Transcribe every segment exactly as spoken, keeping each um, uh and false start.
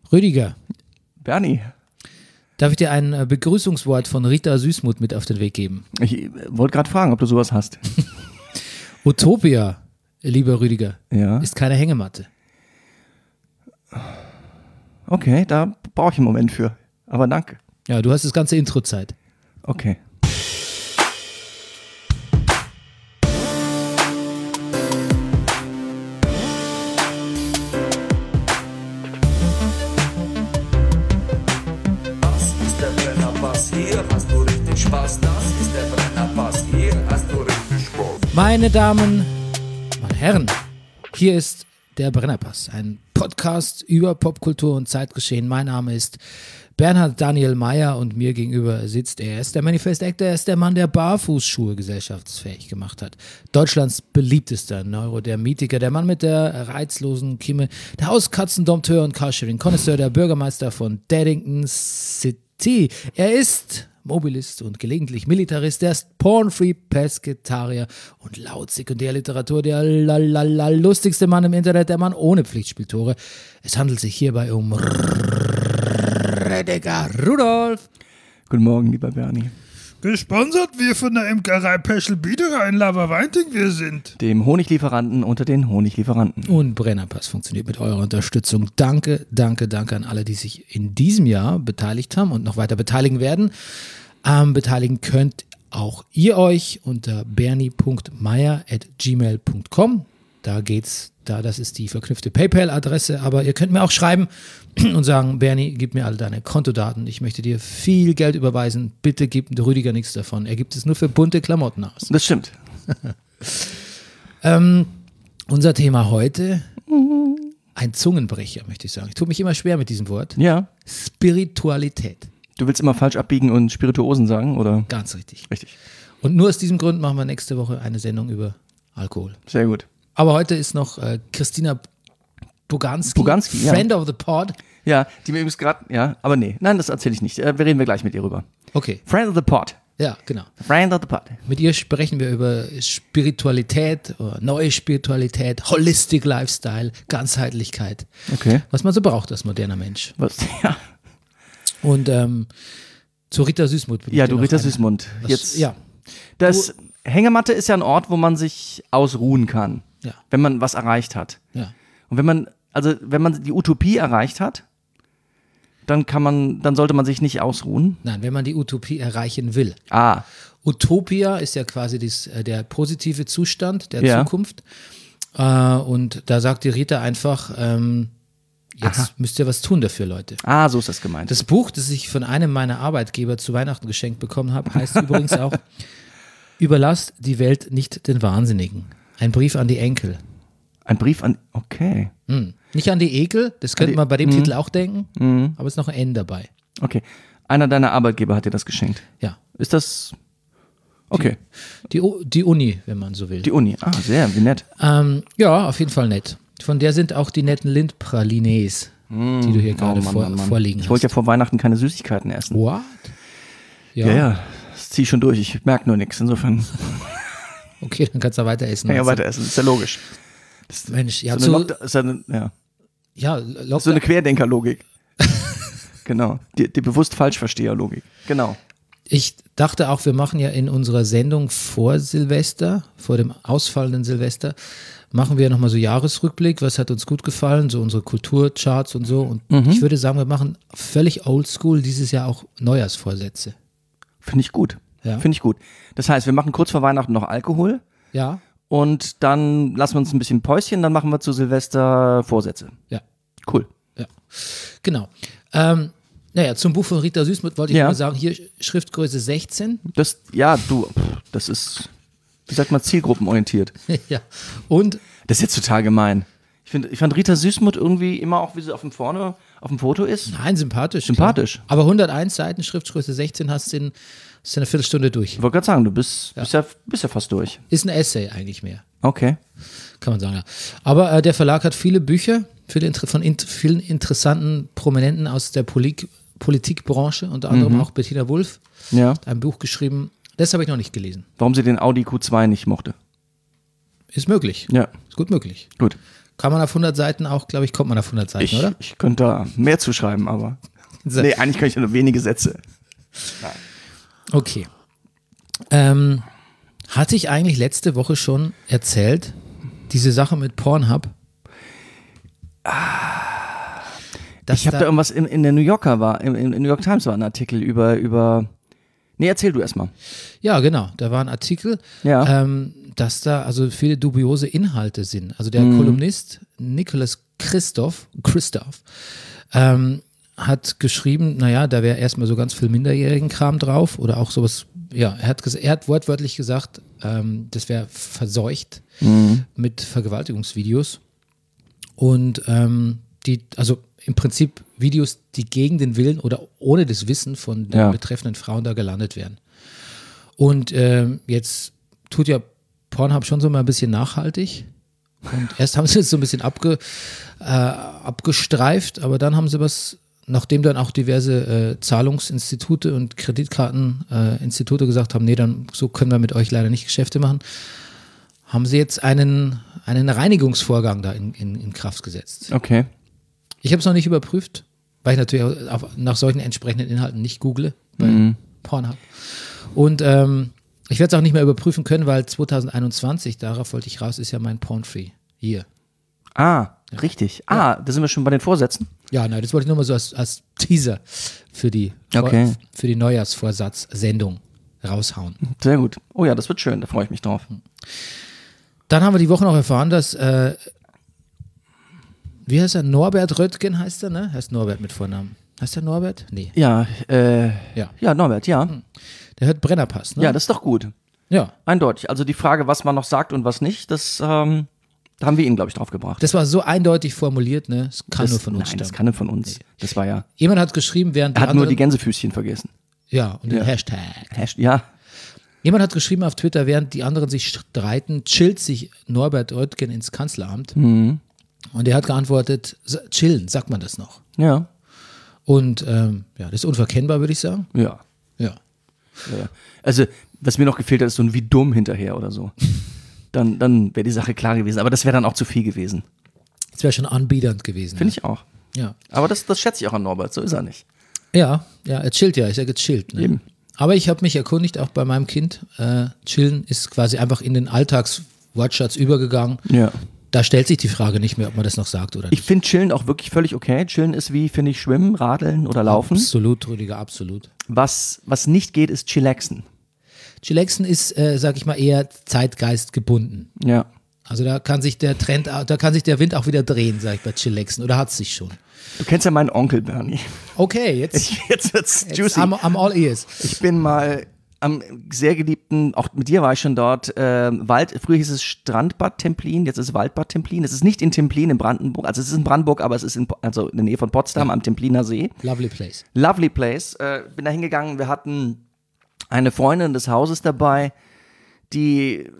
Rüdiger. Bernie. Darf ich dir ein äh, Begrüßungswort von Rita Süßmuth mit auf den Weg geben? Ich äh, wollte gerade fragen, ob du sowas hast. Utopia, lieber Rüdiger, ja. ist keine Hängematte. Okay, da brauche ich einen Moment für. Aber danke. Ja, du hast das ganze Intro Zeit. Okay. Meine Damen, meine Herren, hier ist der Brennerpass, ein Podcast über Popkultur und Zeitgeschehen. Mein Name ist Bernhard Daniel Meyer und mir gegenüber sitzt er. Er ist der Manifest Actor, er ist der Mann, der Barfußschuhe gesellschaftsfähig gemacht hat. Deutschlands beliebtester Neurodermitiker, der Mann mit der reizlosen Kimme, der Hauskatzendompteur und Carsharing-Connoisseur, der Bürgermeister von Daddington City. Er ist Mobilist und gelegentlich Militarist, der ist Pornfree, Pesketarier und laut Sekundärliteratur der lalala lustigste Mann im Internet, der Mann ohne Pflichtspieltore. Es handelt sich hierbei um Rüdiger Rudolph. Guten Morgen, lieber Bernie. Gesponsert wir von der Imkerei Peschel Biederer in Laberweinting wir sind. Dem Honiglieferanten unter den Honiglieferanten. Und Brennerpass funktioniert mit eurer Unterstützung. Danke, danke, danke an alle, die sich in diesem Jahr beteiligt haben und noch weiter beteiligen werden. Ähm, beteiligen könnt auch ihr euch unter bernie punkt meyer at gmail punkt com. Da geht's, da das ist die verknüpfte PayPal-Adresse, aber ihr könnt mir auch schreiben und sagen, Bernie, gib mir alle deine Kontodaten, ich möchte dir viel Geld überweisen, bitte gib Rüdiger nichts davon, er gibt es nur für bunte Klamotten aus. Das stimmt. ähm, unser Thema heute, ein Zungenbrecher, möchte ich sagen. Ich tue mich immer schwer mit diesem Wort. Ja. Spiritualität. Du willst immer falsch abbiegen und Spirituosen sagen, oder? Ganz richtig. Richtig. Und nur aus diesem Grund machen wir nächste Woche eine Sendung über Alkohol. Sehr gut. Aber heute ist noch äh, Christina Boganski, Boganski, ja. Friend of the Pod. Ja, die mir übrigens gerade, ja, aber nee, nein, das erzähle ich nicht. Äh, wir reden wir gleich mit ihr rüber. Okay. Friend of the Pod. Ja, genau. Friend of the Pod. Mit ihr sprechen wir über Spiritualität, oder neue Spiritualität, Holistic Lifestyle, Ganzheitlichkeit. Okay. Was man so braucht als moderner Mensch. Was, ja. Und ähm, zu Rita Süßmuth. Ja, du Rita Süßmuth. Jetzt, ja. Das du, Hängematte ist ja ein Ort, wo man sich ausruhen kann. Ja. Wenn man was erreicht hat. Ja. Und wenn man, also wenn man die Utopie erreicht hat, dann kann man, dann sollte man sich nicht ausruhen. Nein, wenn man die Utopie erreichen will. Ah. Utopia ist ja quasi dies, der positive Zustand der ja. Zukunft. Äh, und da sagt die Rita einfach, ähm, jetzt Aha. müsst ihr was tun dafür, Leute. Ah, so ist das gemeint. Das Buch, das ich von einem meiner Arbeitgeber zu Weihnachten geschenkt bekommen habe, heißt übrigens auch Überlasst die Welt nicht den Wahnsinnigen. Ein Brief an die Enkel. Ein Brief an, okay. Hm. Nicht an die Ekel, das könnte man bei dem mhm. Titel auch denken, mhm. aber es ist noch ein N dabei. Okay. Einer deiner Arbeitgeber hat dir das geschenkt? Ja. Ist das, okay. Die, die, die Uni, wenn man so will. Die Uni, ah, sehr, wie nett. Ähm, ja, auf jeden Fall nett. Von der sind auch die netten Lindpralines, mm. die du hier gerade oh, Mann, vor, Mann, Mann. vorliegen ich hast. Ich wollte ja vor Weihnachten keine Süßigkeiten essen. What? Ja, ja, ja das ziehe ich schon durch. Ich merke nur nichts, insofern. Okay, dann kannst du weiter essen. Kann ja weiter essen, ist ja logisch. Das Mensch, ja, so zu, eine, ist eine, ja. ja Lockdown. So eine Querdenkerlogik. Genau, die, die bewusst Falschversteherlogik. Genau. Ich dachte auch, wir machen ja in unserer Sendung vor Silvester, vor dem ausfallenden Silvester, machen wir nochmal so Jahresrückblick, was hat uns gut gefallen, so unsere Kulturcharts und so. Und mhm. ich würde sagen, wir machen völlig oldschool dieses Jahr auch Neujahrsvorsätze. Finde ich gut. Ja. Finde ich gut. Das heißt, wir machen kurz vor Weihnachten noch Alkohol. Ja. Und dann lassen wir uns ein bisschen Päuschen, dann machen wir zu Silvester Vorsätze. Ja. Cool. Ja. Genau. Ähm, naja, zum Buch von Rita Süßmuth wollte ich ja. mal sagen, hier Schriftgröße sechzehn. Das, ja, du, das ist, wie sagt man, zielgruppenorientiert. Ja. Und? Das ist jetzt total gemein. Ich, find, ich fand Rita Süßmuth irgendwie immer auch, wie sie auf dem vorne auf dem Foto ist. Nein, sympathisch. Sympathisch. Klar. Aber hunderteins Seiten, Schriftgröße sechzehn, hast du in, hast in einer Viertelstunde durch. Ich wollte gerade sagen, du bist ja. Bist, ja, bist ja fast durch. Ist ein Essay eigentlich mehr. Okay. Kann man sagen, ja. Aber äh, der Verlag hat viele Bücher viele, von in, vielen interessanten Prominenten aus der Polik, Politikbranche, unter anderem mhm. auch Bettina Wulff. Ja. Hat ein Buch geschrieben, das habe ich noch nicht gelesen. Warum sie den Audi Q zwei nicht mochte. Ist möglich. Ja. Ist gut möglich. Gut. Kann man auf hundert Seiten auch, glaube ich, kommt man auf hundert Seiten, Ich, oder? ich könnte da mehr zuschreiben, aber. So. Nee, eigentlich kann ich nur wenige Sätze. Okay. Ähm, hatte ich eigentlich letzte Woche schon erzählt, diese Sache mit Pornhub? Dass Ich habe da irgendwas in, in der New Yorker war, in, in New York Times war ein Artikel über, über. Nee, erzähl du erstmal. Ja, genau. Da war ein Artikel, Ja. ähm, dass da also viele dubiose Inhalte sind. Also der Mhm. Kolumnist Nicholas Christoph, Christoph ähm, hat geschrieben, naja, da wäre erstmal so ganz viel Minderjährigen-Kram drauf oder auch sowas, ja, er hat, ges- er hat wortwörtlich gesagt, ähm, das wäre verseucht Mhm. mit Vergewaltigungsvideos und ähm, die, also im Prinzip Videos, die gegen den Willen oder ohne das Wissen von den Ja. betreffenden Frauen da gelandet werden. Und ähm, jetzt tut ja Pornhub schon so mal ein bisschen nachhaltig. Und erst haben sie es so ein bisschen abge, äh, abgestreift, aber dann haben sie was, nachdem dann auch diverse äh, Zahlungsinstitute und Kreditkarteninstitute äh, Institute gesagt haben, nee, dann so können wir mit euch leider nicht Geschäfte machen, haben sie jetzt einen, einen Reinigungsvorgang da in, in, in Kraft gesetzt. Okay. Ich habe es noch nicht überprüft, weil ich natürlich auch auf, nach solchen entsprechenden Inhalten nicht google bei Mhm. Pornhub. Und ähm, ich werde es auch nicht mehr überprüfen können, weil zwanzig einundzwanzig, darauf wollte ich raus, ist ja mein Porn-Free Year. Ah, richtig. Ah, da sind wir schon bei den Vorsätzen. Ja, nein, das wollte ich nur mal so als, als Teaser für die, Okay. für die Neujahrsvorsatz-Sendung raushauen. Sehr gut. Oh ja, das wird schön, da freue ich mich drauf. Dann haben wir die Woche noch erfahren, dass, äh, wie heißt er, Norbert Röttgen heißt er, ne? Heißt Norbert mit Vornamen. Heißt er Norbert? Nee. Ja, äh, Ja. ja, Norbert, ja. Der hört Brennerpass, ne? Ja, das ist doch gut. Ja. Eindeutig. Also die Frage, was man noch sagt und was nicht, das ähm, da haben wir ihn, glaube ich, drauf gebracht. Das war so eindeutig formuliert, ne? Das kann das, nur von uns Nein, stammen. das kann nur von uns. Das war ja. Jemand hat geschrieben, während die Er hat nur anderen, die Gänsefüßchen vergessen. ja, und den Ja. Hashtag. Hasht- Ja, Jemand hat geschrieben auf Twitter, während die anderen sich streiten, chillt sich Norbert Röttgen ins Kanzleramt. Mhm. Und er hat geantwortet, s- chillen, sagt man das noch. ja, Und ähm, ja, das ist unverkennbar, würde ich sagen. ja, Ja. ja. Also, was mir noch gefehlt hat, ist so ein wie dumm hinterher oder so. Dann, dann wäre die Sache klar gewesen. Aber das wäre dann auch zu viel gewesen. Das wäre schon anbiedernd gewesen. Finde ich auch. Ja. Aber das, das schätze ich auch an Norbert. So ist er nicht. Ja, ja, er chillt ja, ist ja gechillt. Ne? Eben. Aber ich habe mich erkundigt, auch bei meinem Kind, äh, chillen ist quasi einfach in den Alltagswortschatz übergegangen. Ja. Da stellt sich die Frage nicht mehr, ob man das noch sagt oder Ich nicht. finde Chillen auch wirklich völlig okay. Chillen ist wie, finde ich, Schwimmen, Radeln oder Laufen. Absolut, Rüdiger, absolut. Was, was nicht geht, ist Chillaxen. Chillaxen ist, äh, sag ich mal, eher zeitgeistgebunden. Ja. Also da kann sich der Trend, da kann sich der Wind auch wieder drehen, sag ich bei Chillaxen. Oder hat es sich schon? Du kennst ja meinen Onkel, Bernie. Okay, jetzt, Ich, jetzt wird's jetzt juicy. I'm, I'm all ears. Ich bin mal am sehr geliebten, auch mit dir war ich schon dort, äh, Wald, früher hieß es Strandbad Templin, jetzt ist es Waldbad Templin. Es ist nicht in Templin in Brandenburg, also es ist in Brandenburg, aber es ist in, also in der Nähe von Potsdam am Templiner See. Lovely place. Lovely place. Äh, bin da hingegangen, wir hatten eine Freundin des Hauses dabei, die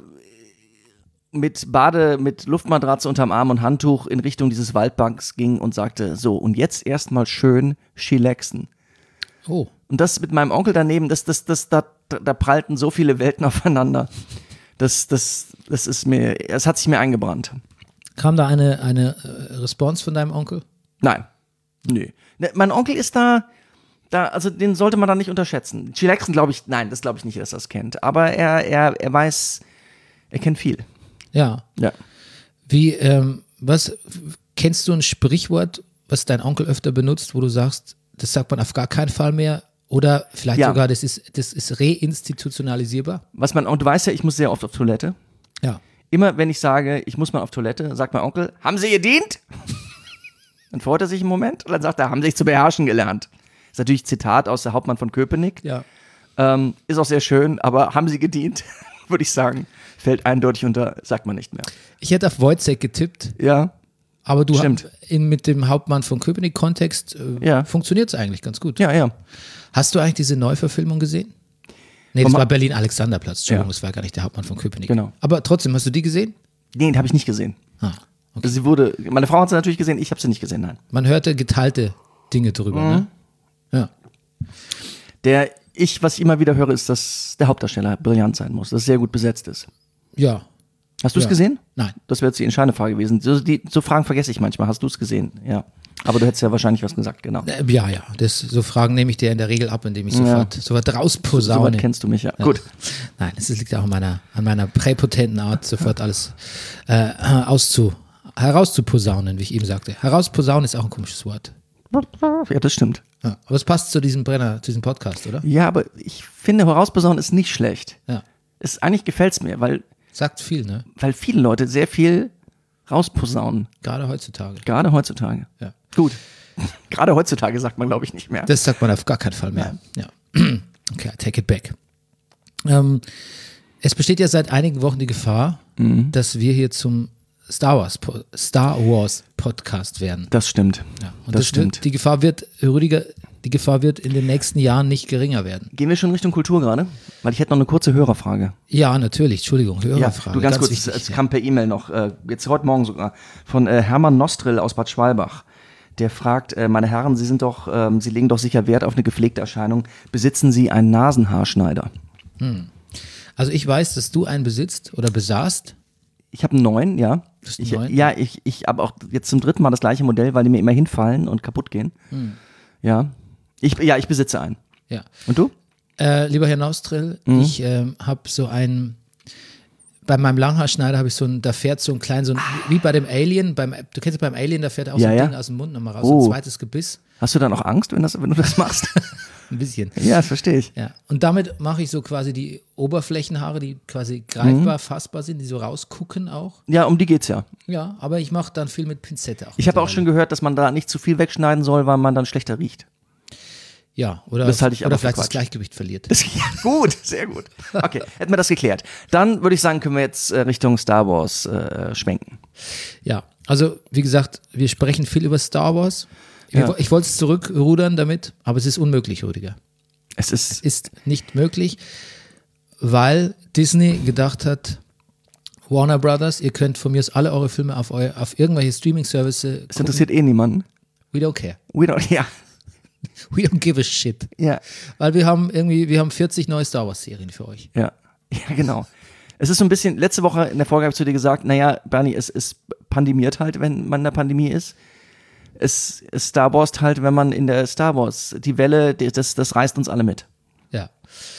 mit Bade, mit Luftmatratze unterm Arm und Handtuch in Richtung dieses Waldbanks ging und sagte, so, und jetzt erstmal schön chillaxen. Oh, Und das mit meinem Onkel daneben, das, das, das, da, da prallten so viele Welten aufeinander. Das, das, das ist mir, es hat sich mir eingebrannt. kam da eine, eine äh, Response von deinem Onkel? Nein. Nee. Ne, mein Onkel ist da, da, also den sollte man da nicht unterschätzen. Chillaxen glaube ich, nein, das glaube ich nicht, dass er das kennt. Aber er, er, er weiß, er kennt viel. Ja. Ja. Wie, ähm, was, kennst du ein Sprichwort, was dein Onkel öfter benutzt, wo du sagst, das sagt man auf gar keinen Fall mehr? Oder vielleicht Ja. sogar, das ist, das ist reinstitutionalisierbar? Was mein Onkel, du weißt ja, ich muss sehr oft auf Toilette. Ja. Immer wenn ich sage, ich muss mal auf Toilette, sagt mein Onkel, haben Sie gedient? Dann freut er sich einen Moment und dann sagt er, haben Sie sich zu beherrschen gelernt. Ist natürlich Zitat aus der Hauptmann von Köpenick. Ja. Ähm, ist auch sehr schön, aber haben Sie gedient, würde ich sagen, fällt eindeutig unter, sagt man nicht mehr. Ich hätte auf Wojciech getippt, Ja, aber du Stimmt. hast in, mit dem Hauptmann von Köpenick-Kontext äh, Ja. funktioniert es eigentlich ganz gut. ja, ja. Hast du eigentlich diese Neuverfilmung gesehen? Nee, das Vom war Ha- Berlin-Alexanderplatz. Entschuldigung, Ja. das war gar nicht der Hauptmann von Köpenick. Genau. Aber trotzdem, hast du die gesehen? Nee, den habe ich nicht gesehen. Ah. Also sie wurde, meine Frau hat sie natürlich gesehen, ich habe sie nicht gesehen, nein. Man hörte geteilte Dinge drüber. Mhm. Ne? Ja. Der, ich, was ich immer wieder höre, ist, dass der Hauptdarsteller brillant sein muss, dass er sehr gut besetzt ist. Ja. Hast du es Ja. gesehen? Nein. Das wäre jetzt die entscheidende Frage gewesen. So, die, so Fragen vergesse ich manchmal. Hast du es gesehen? Ja. Aber du hättest ja wahrscheinlich was gesagt, genau. Äh, Ja, ja, das, so Fragen nehme ich dir in der Regel ab, indem ich sofort, sofort So rausposaune. weit kennst du mich, ja. Gut. Nein, es liegt auch an meiner, an meiner präpotenten Art, sofort alles äh, auszu, herauszuposaunen, wie ich eben sagte. Herausposaunen ist auch ein komisches Wort. Ja, das stimmt. Ja, aber es passt zu diesem Brenner, zu diesem Podcast, oder? Ja, aber ich finde, herausposaunen ist nicht schlecht. Ja. Es, eigentlich gefällt es mir, weil, Sagt viel, ne? weil viele Leute sehr viel rausposaunen. Gerade heutzutage. Gerade heutzutage. Ja. Gut. Gerade heutzutage sagt man, glaube ich, nicht mehr. Das sagt man auf gar keinen Fall mehr. Ja. Okay, I take it back. Ähm, es besteht ja seit einigen Wochen die Gefahr, Mhm. dass wir hier zum Star Wars, Po- Star Wars Podcast werden. Das stimmt. Ja. Und das das stimmt. Wird, die Gefahr wird, Rüdiger, die Gefahr wird in den nächsten Jahren nicht geringer werden. Gehen wir schon Richtung Kultur gerade? Weil ich hätte noch eine kurze Hörerfrage. Ja, natürlich. Entschuldigung, Hörerfrage. du ganz, kurz, wichtig, es ja. kam per E-Mail noch, äh, jetzt heute Morgen sogar, von äh, Hermann Nostril aus Bad Schwalbach. Der fragt, äh, meine Herren, Sie sind doch, ähm, Sie legen doch sicher Wert auf eine gepflegte Erscheinung. Besitzen Sie einen Nasenhaarschneider? Also ich weiß, dass du einen besitzt oder besaßt. Ich habe einen neuen, ja. hast einen Ich, neuen? ja, ich, ich habe auch jetzt zum dritten Mal das gleiche Modell, weil die mir immer hinfallen und kaputt gehen. Hm. Ja. Ich, ja, ich besitze einen. Ja. Und du? Äh, lieber Herr Nostril, Mhm. ich ähm, habe so einen, bei meinem Langhaarschneider habe ich so ein, da fährt so ein klein, so ein, wie bei dem Alien, beim, du kennst beim Alien, da fährt auch so Ja, ein ja. Ding aus dem Mund nochmal raus, Oh. so ein zweites Gebiss, Hast du dann auch Angst, wenn, das, wenn du das machst? ein bisschen. ja, das verstehe ich. Ja. Und damit mache ich so quasi die Oberflächenhaare, die quasi greifbar, Mhm. fassbar sind, die so rausgucken auch. Ja, um die geht's ja. Ja, aber ich mache dann viel mit Pinzette auch. Ich habe auch schon mittlerweile. gehört, dass man da nicht zu viel wegschneiden soll, weil man dann schlechter riecht. Ja, oder, Das halte ich aber oder für vielleicht das Quatsch. Gleichgewicht verliert. Das, ja, gut, sehr gut. Okay, hätten wir das geklärt. Dann würde ich sagen, können wir jetzt äh, Richtung Star Wars äh, schwenken. Ja, also wie gesagt, wir sprechen viel über Star Wars. Wir Ja. wo- Ich wollte es zurückrudern damit, aber es ist unmöglich, Rüdiger. Es ist, Ist nicht möglich, weil Disney gedacht hat, Warner Brothers, ihr könnt von mir aus alle eure Filme auf, eu, auf irgendwelche Streaming-Services es interessiert eh niemanden. We don't care. We don't, ja, We don't give a shit. ja, Weil wir haben irgendwie, wir haben vierzig neue Star Wars-Serien für euch. ja, ja, genau. Es ist so ein bisschen, letzte Woche in der Folge habe ich zu dir gesagt, naja, Bernie, es ist pandemiert halt, wenn man in der Pandemie ist. Es, es Star Wars halt, wenn man in der Star Wars, die Welle, die- das, das reißt uns alle mit. Ja.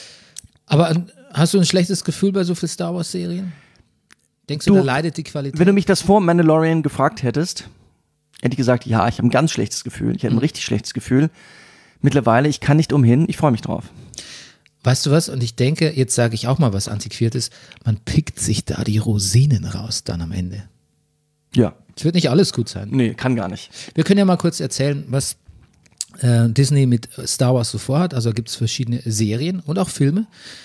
Aber äh, hast du ein schlechtes Gefühl bei so vielen Star Wars-Serien? Denkst du, Du, da leidet die Qualität? Wenn du mich das vor Mandalorian gefragt hättest, hätte ich gesagt, ja, ich habe ein ganz schlechtes Gefühl. Ich habe ein richtig schlechtes Gefühl. Mittlerweile, ich kann nicht umhin, ich freue mich drauf. Weißt du was? Und ich denke, jetzt sage ich auch mal was Antiquiertes, man pickt sich da die Rosinen raus dann am Ende. Ja, Es wird nicht alles gut sein. nee, kann gar nicht. Wir können ja mal kurz erzählen, was äh, Disney mit Star Wars so vorhat. Also gibt es verschiedene Serien und auch Filme.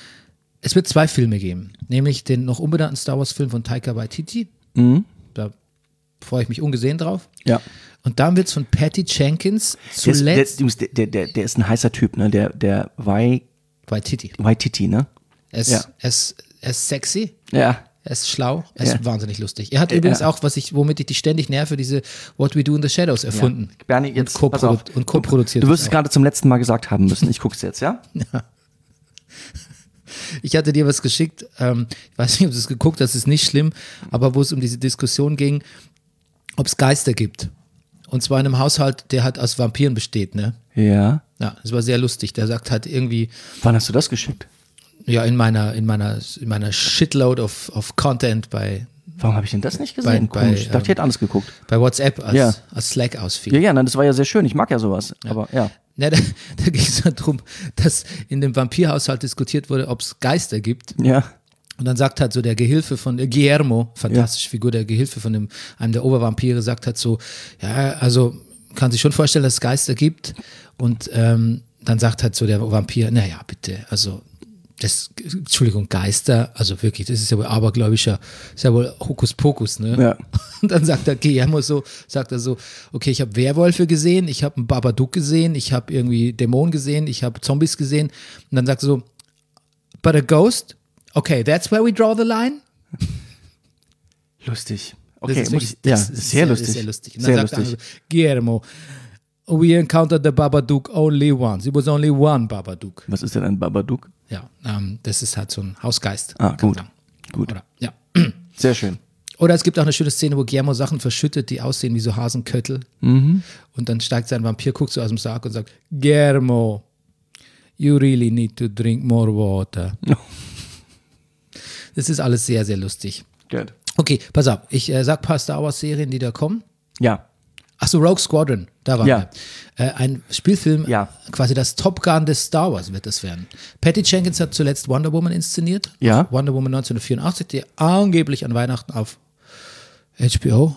Es wird zwei Filme geben, nämlich den noch unbenannten Star Wars Film von Taika Waititi. Mhm. Da freue ich mich ungesehen drauf. Ja. Und dann wird es von Patty Jenkins Der ist, der, zuletzt der, der, der, der ist ein heißer Typ, ne? Der, der Wai- Waititi. Waititi, ne? Er ist, Ja. er ist, er ist sexy. Ja. Er ist schlau, er ist Ja. wahnsinnig lustig. Er hat übrigens Ja. auch, was ich, womit ich dich ständig nerve, diese What We Do in the Shadows erfunden. Ja. Bernie, jetzt, und, pass co auf. und co-produziert. Du wirst das es auch. gerade zum letzten Mal gesagt haben müssen. Ich gucke es jetzt, ja? Ich hatte dir was geschickt, ähm, ich weiß nicht, ob du es geguckt hast, ist nicht schlimm, aber wo es um diese Diskussion ging, ob es Geister gibt. Und zwar in einem Haushalt, der halt aus Vampiren besteht, ne? Ja. Ja, das war sehr lustig. Der sagt halt irgendwie, Wann hast du das geschickt? ja, in meiner, in meiner, in meiner Shitload of, of Content bei, Warum habe ich denn das nicht gesehen? Bei- Komisch. bei, ich dachte, ich hätte alles geguckt. bei WhatsApp als, Ja. als Slack ausfiel. Ja, ja, nein, das war ja sehr schön. Ich mag ja sowas. Aber ja. Ja, da da ging es darum, dass in dem Vampirhaushalt diskutiert wurde, ob es Geister gibt. Ja. Und dann sagt halt so der Gehilfe von äh, Guillermo, fantastische Figur, der Gehilfe von dem, einem der Obervampire, sagt halt so, ja, also kann sich schon vorstellen, dass es Geister gibt. Und ähm, dann sagt halt so der Vampir, naja, bitte, also das, Entschuldigung, Geister, also wirklich, das ist ja wohl abergläubischer, ist ja wohl Hokuspokus, ne? Ja. Und dann sagt der Guillermo so, sagt er so, okay, ich habe Werwölfe gesehen, ich habe einen Babadook gesehen, ich habe irgendwie Dämonen gesehen, ich habe Zombies gesehen. Und dann sagt er so, but a ghost? Okay, that's where we draw the line. Lustig. Das Okay, ist muss wirklich- ich, ja, das sehr, ist sehr, lustig. Sehr lustig. Und dann Sehr sagt lustig. er so, Guillermo, we encountered the Babadook only once. It was only one Babadook. Was ist denn ein Babadook? Ja, ähm, das ist halt so ein Hausgeist. Ah, kann man gut. sagen. Gut. Oder, ja. Sehr schön. Oder es gibt auch eine schöne Szene, wo Guillermo Sachen verschüttet, die aussehen wie so Hasenköttel. Mhm. Und dann steigt sein Vampir, guckt so aus dem Sarg und sagt, Guillermo, you really need to drink more water. Das ist alles sehr, sehr lustig. Good. Okay, pass auf, ich äh, sag ein paar Star Wars Serien, die da kommen. Ja. Achso, Rogue Squadron, da waren Ja. wir. Äh, ein Spielfilm, Ja. quasi das Top Gun des Star Wars wird das werden. Patty Jenkins hat zuletzt Wonder Woman inszeniert. Ja. Wonder Woman neunzehnhundertvierundachtzig, die angeblich an Weihnachten auf H B O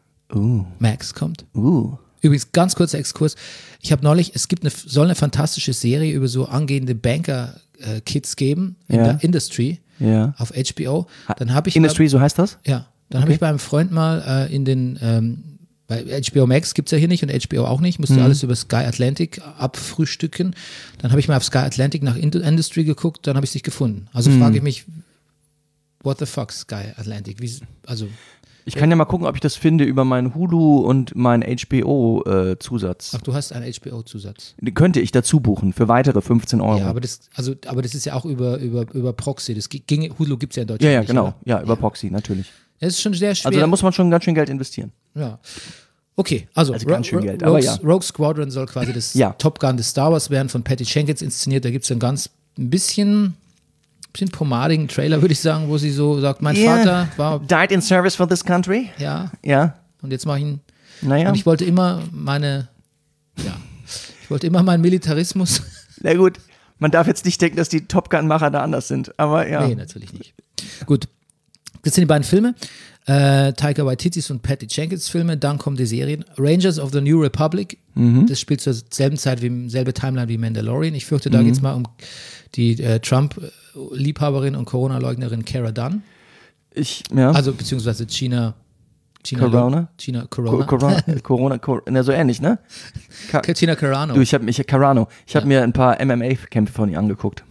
Uh. Max kommt. Uh. Übrigens, ganz kurzer Exkurs. Ich habe neulich, es gibt eine, soll eine fantastische Serie über so angehende Banker-Kids geben in Ja. der Industry Ja. auf H B O. Dann habe ich Industry, so heißt das? Mal, ja, dann habe ich bei einem Freund mal äh, in den ähm, bei H B O Max gibt es ja hier nicht und H B O auch nicht, musste Mhm. alles über Sky Atlantic abfrühstücken. Dann habe ich mal auf Sky Atlantic nach Ind- Industry geguckt, dann habe ich es nicht gefunden. Also Mhm. frage ich mich, what the fuck Sky Atlantic? Wie, also Ich kann ja mal gucken, ob ich das finde über meinen Hulu und meinen H B O-Zusatz. ach, du hast einen H B O-Zusatz. Den könnte ich dazu buchen für weitere fünfzehn Euro. Ja, aber das, also, aber das ist ja auch über, über, über Proxy. Das ging, Hulu gibt es ja in Deutschland ja, ja, nicht, genau. oder? Ja, über Proxy, natürlich. Das ist schon sehr schwer. Also da muss man schon ganz schön Geld investieren. Ja. Okay, also, Also ganz schön Ro- Geld, Ro- aber Rogue, ja. Rogue Squadron soll quasi das Ja. Top Gun des Star Wars werden, von Patty Jenkins inszeniert. Da gibt es einen ganz ein bisschen, bisschen pomadigen Trailer, würde ich sagen, wo sie so sagt, mein Yeah. Vater war, Died in service for this country? ja, Ja. und jetzt mache ich ihn. Naja. Und ich wollte immer meine, ja, ich wollte immer meinen Militarismus. Na gut. Man darf jetzt nicht denken, dass die Top Gun-Macher da anders sind. Aber ja. Nee, natürlich nicht. Gut, das sind die beiden Filme. Äh, Taika Waititis und Patty Jenkins Filme, dann kommen die Serien. Rangers of the New Republic, Mhm. das spielt zur selben Zeit, wie selbe Timeline wie Mandalorian. Ich fürchte, da Mhm. geht es mal um die äh, Trump-Liebhaberin und Corona-Leugnerin Cara Dunn. Ich, ja. Also beziehungsweise China, China Corona? China Co- Corona. Corona, Corona, Corona, na, so ähnlich, ne? Ka- China Carano. Du, ich habe mich, Carano, ich habe mir ein paar M M A-Kämpfe von ihr angeguckt.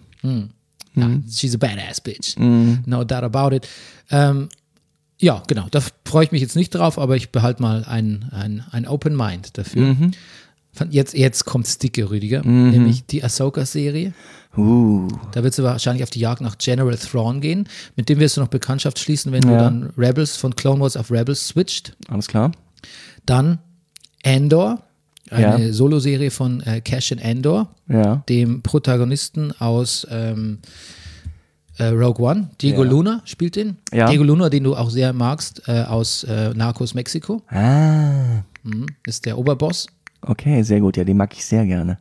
Ja, she's a badass bitch. Mhm. No doubt about it. Ähm, ja, genau, da freue ich mich jetzt nicht drauf, aber ich behalte mal ein, ein, ein Open Mind dafür. Mhm. Jetzt, jetzt kommt's dicke, Rüdiger, nämlich die Ahsoka-Serie. Uh. Da wird sie wahrscheinlich auf die Jagd nach General Thrawn gehen, mit dem wirst du noch Bekanntschaft schließen, wenn du Ja. dann Rebels von Clone Wars auf Rebels switcht. Alles klar. Dann Andor, eine Ja. Soloserie von äh, Cassian Andor, Ja. dem Protagonisten aus ähm, äh, Rogue One. Diego Ja. Luna spielt den. Ja. Diego Luna, den du auch sehr magst, äh, aus äh, Narcos Mexiko. Ah. Mhm. Ist der Oberboss. Okay, sehr gut. Ja, den mag ich sehr gerne.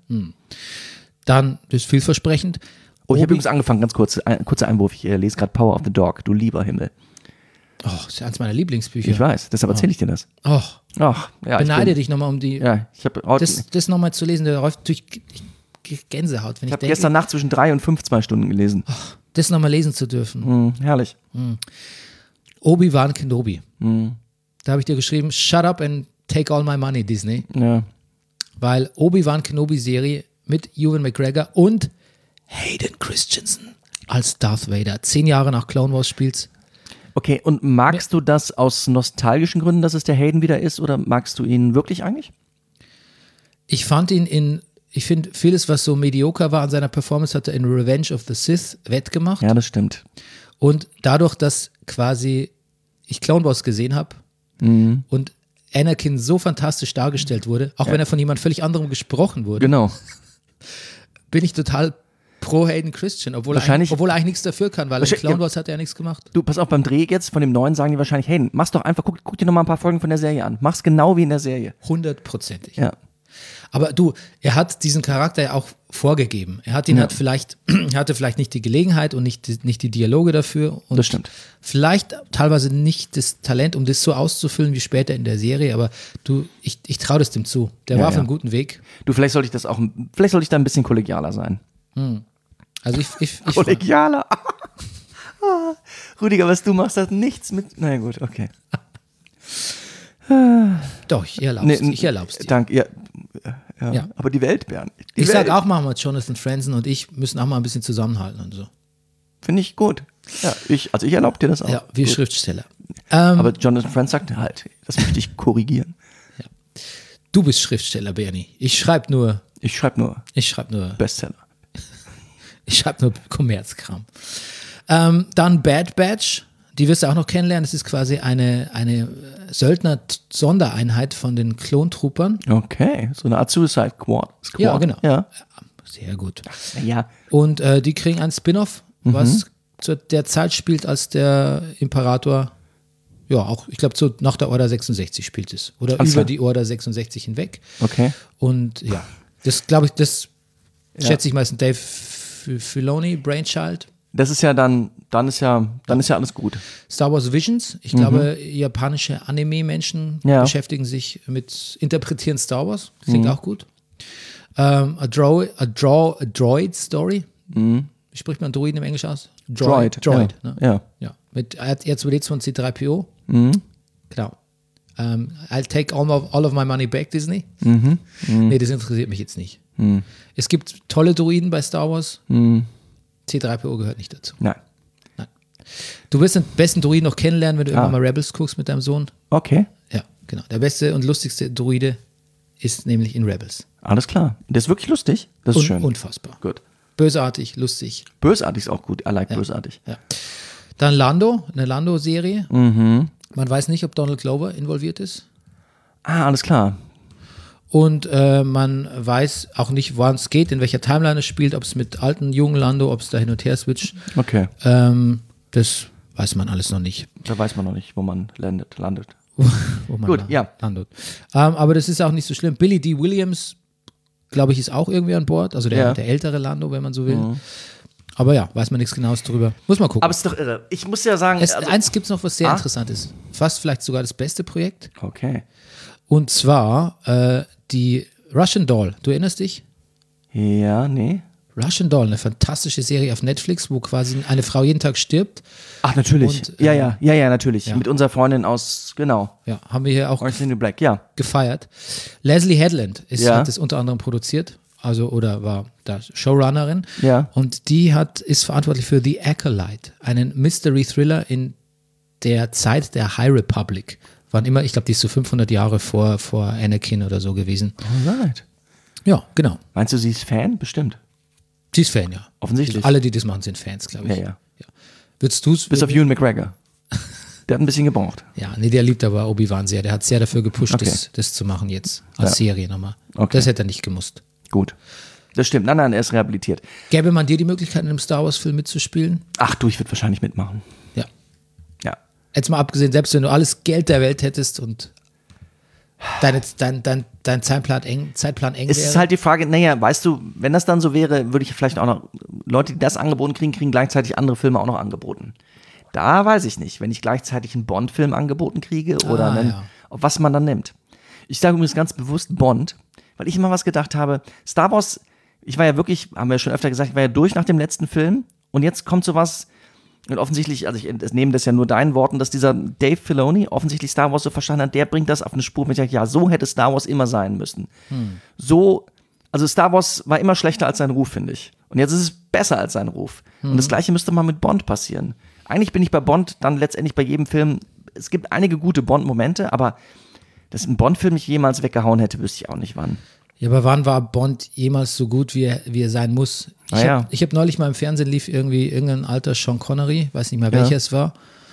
Dann, das ist vielversprechend. Oh, ich habe Obi- übrigens angefangen, ganz kurz, ein kurzer Einwurf. Ich äh, lese gerade Power of the Dog. Du lieber Himmel. Oh, das ist eins meiner Lieblingsbücher. Ich weiß, deshalb erzähle ich dir das. Oh, Ach, ja. beneide ich bin, dich nochmal um die. Ja, ich habe heute. Das, das nochmal zu lesen, da läuft durch Gänsehaut, wenn Ich ich, habe denke, gestern Nacht zwischen drei und fünf zwei Stunden gelesen. das nochmal lesen zu dürfen. Hm, herrlich. Obi-Wan Kenobi. Hm. Da habe ich dir geschrieben, shut up and take all my money, Disney. Ja. Weil Obi-Wan Kenobi-Serie mit Ewan McGregor und Hayden Christensen als Darth Vader. Zehn Jahre nach Clone Wars spielt's. Okay, und magst du das aus nostalgischen Gründen, dass es der Hayden wieder ist, oder magst du ihn wirklich eigentlich? Ich fand ihn in, ich finde, vieles, was so mediocre war an seiner Performance, hat er in Revenge of the Sith wettgemacht. Ja, das stimmt. Und dadurch, dass quasi ich Clone Wars gesehen habe Mhm. und Anakin so fantastisch dargestellt wurde, auch wenn er von jemand völlig anderem gesprochen wurde, Genau. bin ich total pro Hayden Christian, obwohl, er Wahrscheinlich- eigentlich, obwohl er eigentlich nichts dafür kann, weil in Wahrscheinlich- Clone Wars hat er ja nichts gemacht. Du, pass auf, beim Dreh jetzt von dem neuen sagen die wahrscheinlich, hey, mach's doch einfach, guck, guck dir noch mal ein paar Folgen von der Serie an. Mach's genau wie in der Serie. Hundertprozentig. Ja. Aber du, er hat diesen Charakter ja auch vorgegeben. Er hat ihn Ja. halt vielleicht, er hatte vielleicht nicht die Gelegenheit und nicht, die- nicht die Dialoge dafür. Und Das stimmt. Vielleicht teilweise nicht das Talent, um das so auszufüllen wie später in der Serie, aber du, ich, ich traue das dem zu. Der Ja, war auf ja. einem guten Weg. Du, vielleicht sollte ich das auch, vielleicht sollte ich da ein bisschen kollegialer sein. Also ich, ich, ich Kollegialer? Ah, Rüdiger, was du machst, hat nichts mit, na gut, okay. doch, ich erlaub's, Nee, ich erlaub's dir. Danke, ja, ja, Ja. aber die Welt, Bernd. Die Ich Welt, sag auch mal, Jonathan Franzen und ich müssen auch mal ein bisschen zusammenhalten und so. Finde ich gut. Ja, ich, also ich erlaube dir das auch. Ja, wir Gut. Schriftsteller. Ähm, Aber Jonathan Franz sagte halt, das möchte ich korrigieren. du bist Schriftsteller, Bernie. Ich schreibe nur, Ich schreibe nur ich schreibe nur, Bestseller. ich schreibe nur Kommerzkram. Ähm, dann Bad Batch, die wirst du auch noch kennenlernen. Das ist quasi eine, eine Söldner-Sondereinheit von den Klontroopern. Okay, so eine Art Suicide Squad. Squad. Ja, genau. Ja. Sehr gut. Ja. Und äh, die kriegen einen Spin-off, was zu der Zeit spielt, als der Imperator, ja, auch, ich glaube, so nach der Order sechsundsechzig spielt es. Oder Alles über klar. die Order sechsundsechzig hinweg. Okay. Und ja, das glaube ich, das Ja. schätze ich mal, ist ein Dave F- Filoni, Brainchild. Das ist ja dann, dann ist ja, dann ist ja alles gut. Star Wars Visions. Ich glaube, japanische Anime-Menschen Ja. beschäftigen sich mit Interpretieren Star Wars. Klingt auch gut. Ähm, a, Draw, a, Draw, a Droid Story. Wie spricht man Droiden im Englisch aus? Droid. Droid, ja. ne? Ja. Ja. Mit R zwei D zwei und C drei P O. Mhm. Genau. Ähm, I'll take all of, all of my money back, Disney. Mhm. Nee, das interessiert mich jetzt nicht. Mhm. Es gibt tolle Droiden bei Star Wars. Mhm. C drei P O gehört nicht dazu. Nein. Du wirst den besten Droiden noch kennenlernen, wenn du Ah. immer mal Rebels guckst mit deinem Sohn. Okay. Ja, genau. Der beste und lustigste Droide ist nämlich in Rebels. Alles klar. Der ist wirklich lustig. Das ist Un- schön. Unfassbar. Gut. Bösartig, lustig. Bösartig ist auch gut. I like bösartig. Ja. Dann Lando, eine Lando-Serie. Mhm. Man weiß nicht, ob Donald Glover involviert ist. Ah, alles klar. Und äh, man weiß auch nicht, woran es geht, in welcher Timeline es spielt, ob es mit alten, jungen Lando, ob es da hin und her switcht. Okay. Ähm, das weiß man alles noch nicht. Da weiß man noch nicht, wo man landet. landet. Wo man Gut, la- ja. landet. Ähm, aber das ist auch nicht so schlimm. Billy D. Williams, glaube ich, ist auch irgendwie an Bord. Also der, Ja. der ältere Lando, wenn man so will. Aber ja, weiß man nichts Genaues drüber. Muss man gucken. Aber es ist doch irre. Ich muss ja sagen. es, also, eins gibt es noch, was sehr Ah? interessant ist. Fast vielleicht sogar das beste Projekt. okay. Und zwar äh, die Russian Doll. Du erinnerst dich? Ja, nee. Russian Doll, eine fantastische Serie auf Netflix, wo quasi eine Frau jeden Tag stirbt. Ach, natürlich. Und, äh, ja, ja, ja, ja, natürlich. ja. Mit unserer Freundin aus, genau. Ja, haben wir hier auch Orange is the New Black, ja. gefeiert. Leslie Headland ist, Ja. hat das unter anderem produziert, also oder war da Showrunnerin. Ja. Und die hat, ist verantwortlich für The Acolyte, einen Mystery-Thriller in der Zeit der High Republic. Wann immer, ich glaube, die ist so fünfhundert Jahre vor, vor Anakin oder so gewesen. Alright. Ja, genau. Meinst du, sie ist Fan? Bestimmt. Sie ist Fan, ja. Offensichtlich. Also alle, die das machen, sind Fans, glaube ich. Ja, ja. Würdest du es? Bis auf Ewan McGregor. Der hat ein bisschen gebraucht. Ja, nee, der liebt aber Obi-Wan sehr. Der hat sehr dafür gepusht, Okay. das, das zu machen jetzt als Ja. Serie nochmal. Okay. Das hätte er nicht gemusst. Gut. Das stimmt. Nein, nein, er ist rehabilitiert. Gäbe man dir die Möglichkeit, in einem Star Wars-Film mitzuspielen? Ach du, ich würde wahrscheinlich mitmachen. Ja. Ja. Jetzt mal abgesehen, selbst wenn du alles Geld der Welt hättest und deine, dein, dein, dein Zeitplan eng, Zeitplan eng Es wäre. ist halt die Frage, naja, weißt du, wenn das dann so wäre, würde ich vielleicht auch noch, Leute, die das angeboten kriegen, kriegen gleichzeitig andere Filme auch noch angeboten. Da weiß ich nicht, wenn ich gleichzeitig einen Bond-Film angeboten kriege oder Ah, einen, ja. auf was man dann nimmt. Ich sage übrigens ganz bewusst Bond, weil ich immer was gedacht habe, Star Wars, ich war ja wirklich, haben wir ja schon öfter gesagt, ich war ja durch nach dem letzten Film und jetzt kommt sowas, und offensichtlich, also ich nehme das ja nur deinen Worten, dass dieser Dave Filoni offensichtlich Star Wars so verstanden hat, der bringt das auf eine Spur, wo ich sage, ja, so hätte Star Wars immer sein müssen. So, also Star Wars war immer schlechter als sein Ruf, finde ich. Und jetzt ist es besser als sein Ruf. Und das Gleiche müsste mal mit Bond passieren. Eigentlich bin ich bei Bond dann letztendlich bei jedem Film, es gibt einige gute Bond-Momente, aber dass ein Bond-Film mich jemals weggehauen hätte, wüsste ich auch nicht wann. Ja, aber wann war Bond jemals so gut, wie er, wie er sein muss? Ich Ah, ja. habe hab neulich mal im Fernsehen lief irgendwie irgendein alter Sean Connery, weiß nicht mehr welcher Ja. es war.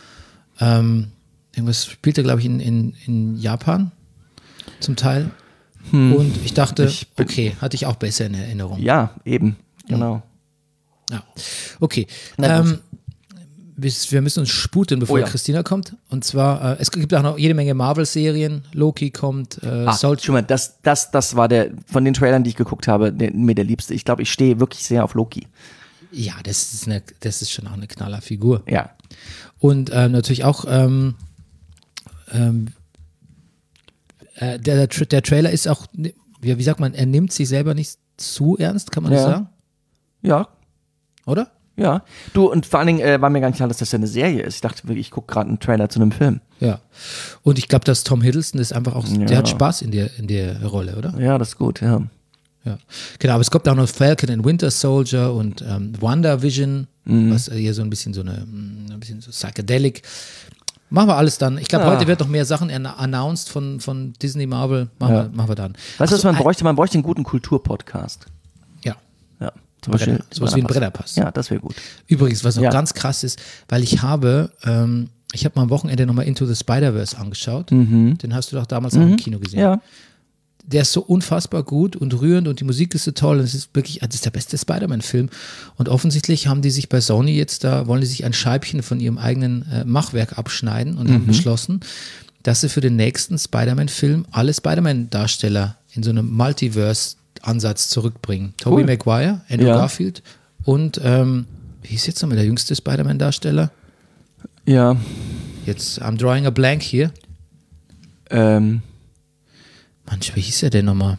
Ähm, irgendwas spielte, glaube ich, in, in, in Japan zum Teil. Und ich dachte, Hm. Ich bin- okay, hatte ich auch besser in Erinnerung. Ja, eben, genau. Ja. Okay. Na gut. Ähm, bis- wir müssen uns sputen, bevor Oh ja. Christina kommt. Und zwar, äh, es gibt auch noch jede Menge Marvel-Serien. Loki kommt, äh, Ah, Soldier. schon mal, das, das, das war der, von den Trailern, die ich geguckt habe, der, mir der liebste. Ich glaube, ich stehe wirklich sehr auf Loki. Ja, das ist, eine, das ist schon auch eine Knallerfigur. Ja. Und ähm, natürlich auch, ähm, ähm, äh, der, der, Tra- der Trailer ist auch, wie, wie sagt man, er nimmt sich selber nicht zu ernst, kann man das Ja. sagen? Ja, Oder? ja. Du, und vor allen Dingen äh, war mir gar nicht klar, dass das ja eine Serie ist. Ich dachte wirklich, ich gucke gerade einen Trailer zu einem Film. Ja. Und ich glaube, dass Tom Hiddleston ist einfach auch, Ja. der hat Spaß in der, in der Rolle, oder? Ja, das ist gut, ja. Ja. Genau, aber es kommt auch noch Falcon and Winter Soldier und ähm, WandaVision, Mhm. was hier so ein bisschen so eine, mm, ein bisschen so psychedelic. Machen wir alles dann. Ich glaube, Ja. heute wird noch mehr Sachen an- announced von, von Disney Marvel. Machen, Ja. wir, machen wir dann. Weißt du, Ach was so, man ein- bräuchte? Man bräuchte einen guten Kulturpodcast. Ja. Ja. Zum Beispiel Brenner, sowas wie ein Brennerpass. Ja, das wäre gut. Übrigens, was noch Ja. ganz krass ist, weil ich habe, ähm, ich habe mal am Wochenende nochmal Into the Spider-Verse angeschaut. Mhm. Den hast du doch damals auch im Kino gesehen. Ja. Der ist so unfassbar gut und rührend und die Musik ist so toll. Und es ist wirklich, das ist der beste Spider-Man-Film. Und offensichtlich haben die sich bei Sony jetzt da, wollen die sich ein Scheibchen von ihrem eigenen äh, Machwerk abschneiden und haben beschlossen, dass sie für den nächsten Spider-Man-Film alle Spider-Man-Darsteller in so einem Multiverse-Ansatz zurückbringen. Tobey Cool. Maguire, Andrew Ja. Garfield und ähm, wie hieß jetzt nochmal der jüngste Spider-Man-Darsteller? Ja. Jetzt, I'm drawing a blank hier. Ähm. Manch, wie hieß er denn nochmal?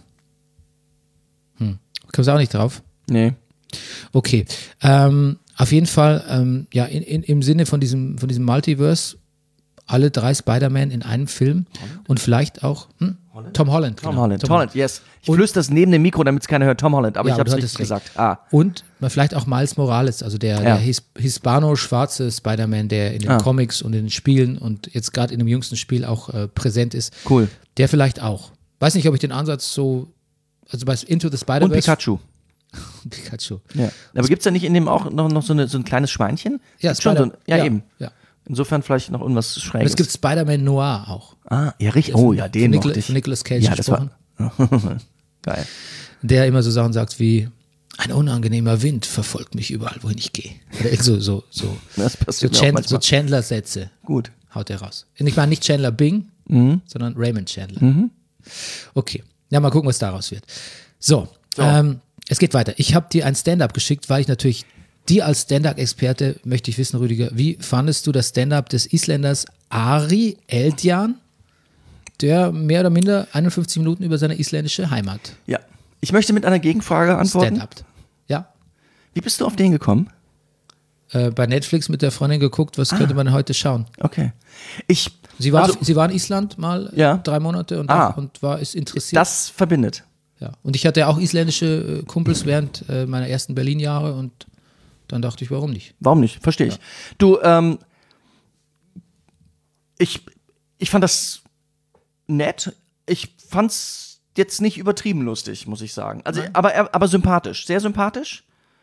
Hm, kommst du auch nicht drauf? Nee. Okay. Ähm, auf jeden Fall, ähm, ja, in, in, im Sinne von diesem, von diesem Multiverse, alle drei Spider-Man in einem Film und vielleicht auch hm? Tom Holland. Tom genau. Holland. Tom Holland, yes. Ich flüstere das neben dem Mikro, damit es keiner hört. Tom Holland, aber Ja, ich habe du es hattest richtig recht. gesagt. Ah. Und vielleicht auch Miles Morales, also der, Ja. der His hispano-schwarze Spider-Man, der in den Ah. Comics und in den Spielen und jetzt gerade in dem jüngsten Spiel auch äh, präsent ist. Cool. Der vielleicht auch. Weiß nicht, ob ich den Ansatz so, also bei Into the Und Spider-Verse. Pikachu. Pikachu. Ja. Aber gibt es da nicht in dem auch noch, noch so, eine, so ein kleines Schweinchen? Ja, Gibt's schon so ein, ja, ja, eben. Ja. Insofern vielleicht noch irgendwas Und Schräges. es gibt Spider-Man Noir auch. ah, ja, richtig. Oh, ja, den von, mochte Nicol ich. von Nicolas Cage Ja, das gesprochen. war geil. Der immer so Sachen sagt wie, ein unangenehmer Wind verfolgt mich überall, wohin ich gehe. Oder irgend so, so, so, Das so, passiert mir auch Chan manchmal. so Chandler-Sätze Gut. haut er raus. Und ich meine nicht Chandler Bing, Mhm. sondern Raymond Chandler. Okay, ja, mal gucken, was daraus wird. So, So. Ähm, es geht weiter. Ich habe dir ein Stand-up geschickt, weil ich natürlich, dir als Stand-up-Experte möchte ich wissen, Rüdiger, wie fandest du das Stand-up des Isländers Ari Eldjan, der mehr oder minder einundfünfzig Minuten über seine isländische Heimat Ja. Ich möchte mit einer Gegenfrage antworten. Stand-up. Ja, Wie bist du auf den gekommen? äh, bei Netflix mit der Freundin geguckt, was könnte man heute schauen. Okay. Ich. Sie war, also, sie war in Island mal äh, Ja. drei Monate und, Ah. und war ist interessiert. das verbindet. Ja. Und ich hatte auch isländische äh, Kumpels während äh, meiner ersten Berlin-Jahre und dann dachte ich, warum nicht? Warum nicht? Verstehe ich. Du, ähm, ich, ich fand das nett. Ich fand's jetzt nicht übertrieben lustig, muss ich sagen. Also, aber, aber sympathisch. Sehr sympathisch.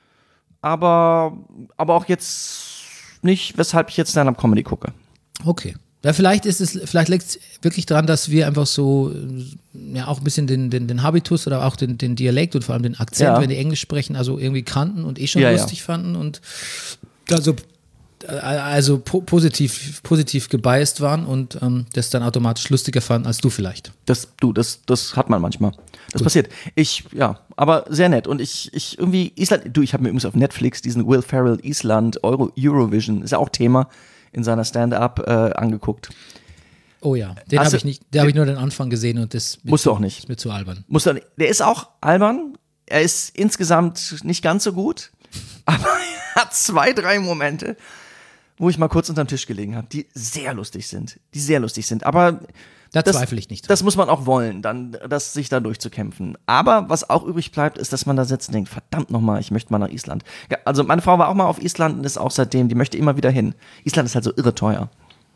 Aber, aber auch jetzt nicht, weshalb ich jetzt Stand-Up-Comedy gucke. Okay. Ja, vielleicht ist es, vielleicht liegt es wirklich daran, dass wir einfach so, äh, ja, auch ein bisschen den, den, den Habitus oder auch den, den Dialekt und vor allem den Akzent, Ja. wenn die Englisch sprechen, also irgendwie kannten und eh schon Ja, ja. lustig fanden und also, äh, also po positiv, positiv gebiased waren und ähm, das dann automatisch lustiger fanden als du vielleicht. Das, du, das, das hat man manchmal. Das passiert. Ich, ja, aber sehr nett. Und ich, ich irgendwie, Island, du, ich habe mir übrigens auf Netflix diesen Will Ferrell Island Euro, Eurovision, ist ja auch Thema, in seiner Stand-Up äh, angeguckt. Oh ja, den Hast habe du- ich nicht, da habe ich nur den Anfang gesehen und das ist mir Musst zu, du auch nicht. ist mir zu albern. Muss dann, der ist auch albern. Er ist insgesamt nicht ganz so gut, aber er hat zwei, drei Momente, wo ich mal kurz unterm Tisch gelegen habe, die sehr lustig sind. Die sehr lustig sind. Aber Da das, zweifle ich nicht dran. Das muss man auch wollen, dann das sich da durchzukämpfen. Aber was auch übrig bleibt, ist, dass man da sitzt und denkt, verdammt nochmal, ich möchte mal nach Island. Ja, also meine Frau war auch mal auf Island und ist auch seitdem, die möchte immer wieder hin. Island ist halt so irre teuer.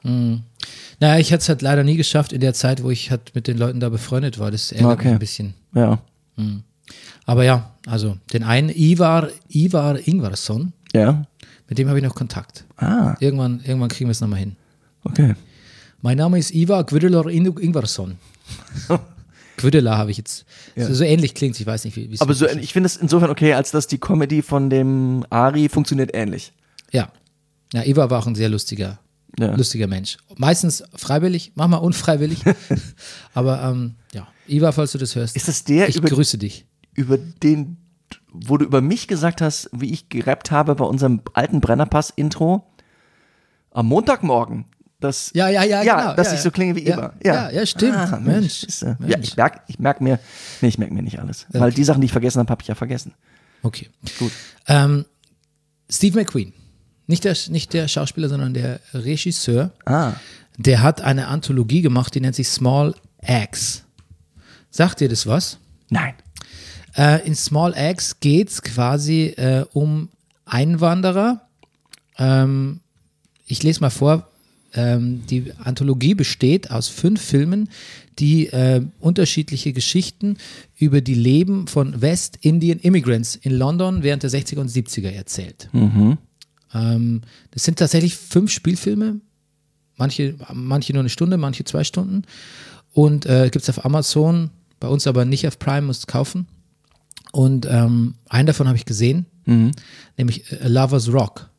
Naja, ich hatte es halt leider nie geschafft in der Zeit, wo ich halt mit den Leuten da befreundet war. Das ärgert Okay. mich ein bisschen. Ja. Aber ja, also den einen Ivar, Ivar Ingvarsson, Ja. mit dem habe ich noch Kontakt. Ah, Irgendwann, irgendwann kriegen wir es nochmal hin. okay. Mein Name ist Ivar Gwydelar Ingvarsson. Gwydelar habe ich jetzt. So, so ähnlich klingt, ich weiß nicht, wie wie es Aber so, wirklich ist. ich finde es insofern okay, als dass die Comedy von dem Ari funktioniert ähnlich. Ja. Ja, Ivar war auch ein sehr lustiger, Ja. lustiger Mensch. Meistens freiwillig, manchmal unfreiwillig. Aber ähm, ja, Ivar, falls du das hörst, Ist das der, ich über, grüße dich. über den, wo du über mich gesagt hast, wie ich gerappt habe bei unserem alten Brennerpass-Intro? Am Montagmorgen. Das, Ja, ja, ja, ja genau. dass ja, ich so klinge wie ja, Ivar. Ja, ja, stimmt. Ah, Mensch. siehste. Mensch. Ja, ich merke ich merk mir, nee, ich merke mir nicht alles. Weil die Sachen, die ich vergessen habe, habe ich ja vergessen. Okay. Gut. Ähm, Steve McQueen, nicht der, nicht der Schauspieler, sondern der Regisseur, Ah. der hat eine Anthologie gemacht, die nennt sich Small Axe. Sagt dir das was? Nein. Äh, in Small Axe geht es quasi äh, um Einwanderer. Ähm, ich lese mal vor. ähm, die Anthologie besteht aus fünf Filmen, die äh, unterschiedliche Geschichten über die Leben von West Indian Immigrants in London während der sechziger und siebziger erzählt. Mhm. Ähm, das sind tatsächlich fünf Spielfilme, manche, manche nur eine Stunde, manche zwei Stunden. Und äh, gibt es auf Amazon, bei uns aber nicht auf Prime, musst kaufen. Und ähm, einen davon habe ich gesehen, Mhm. nämlich A Lover's Rock.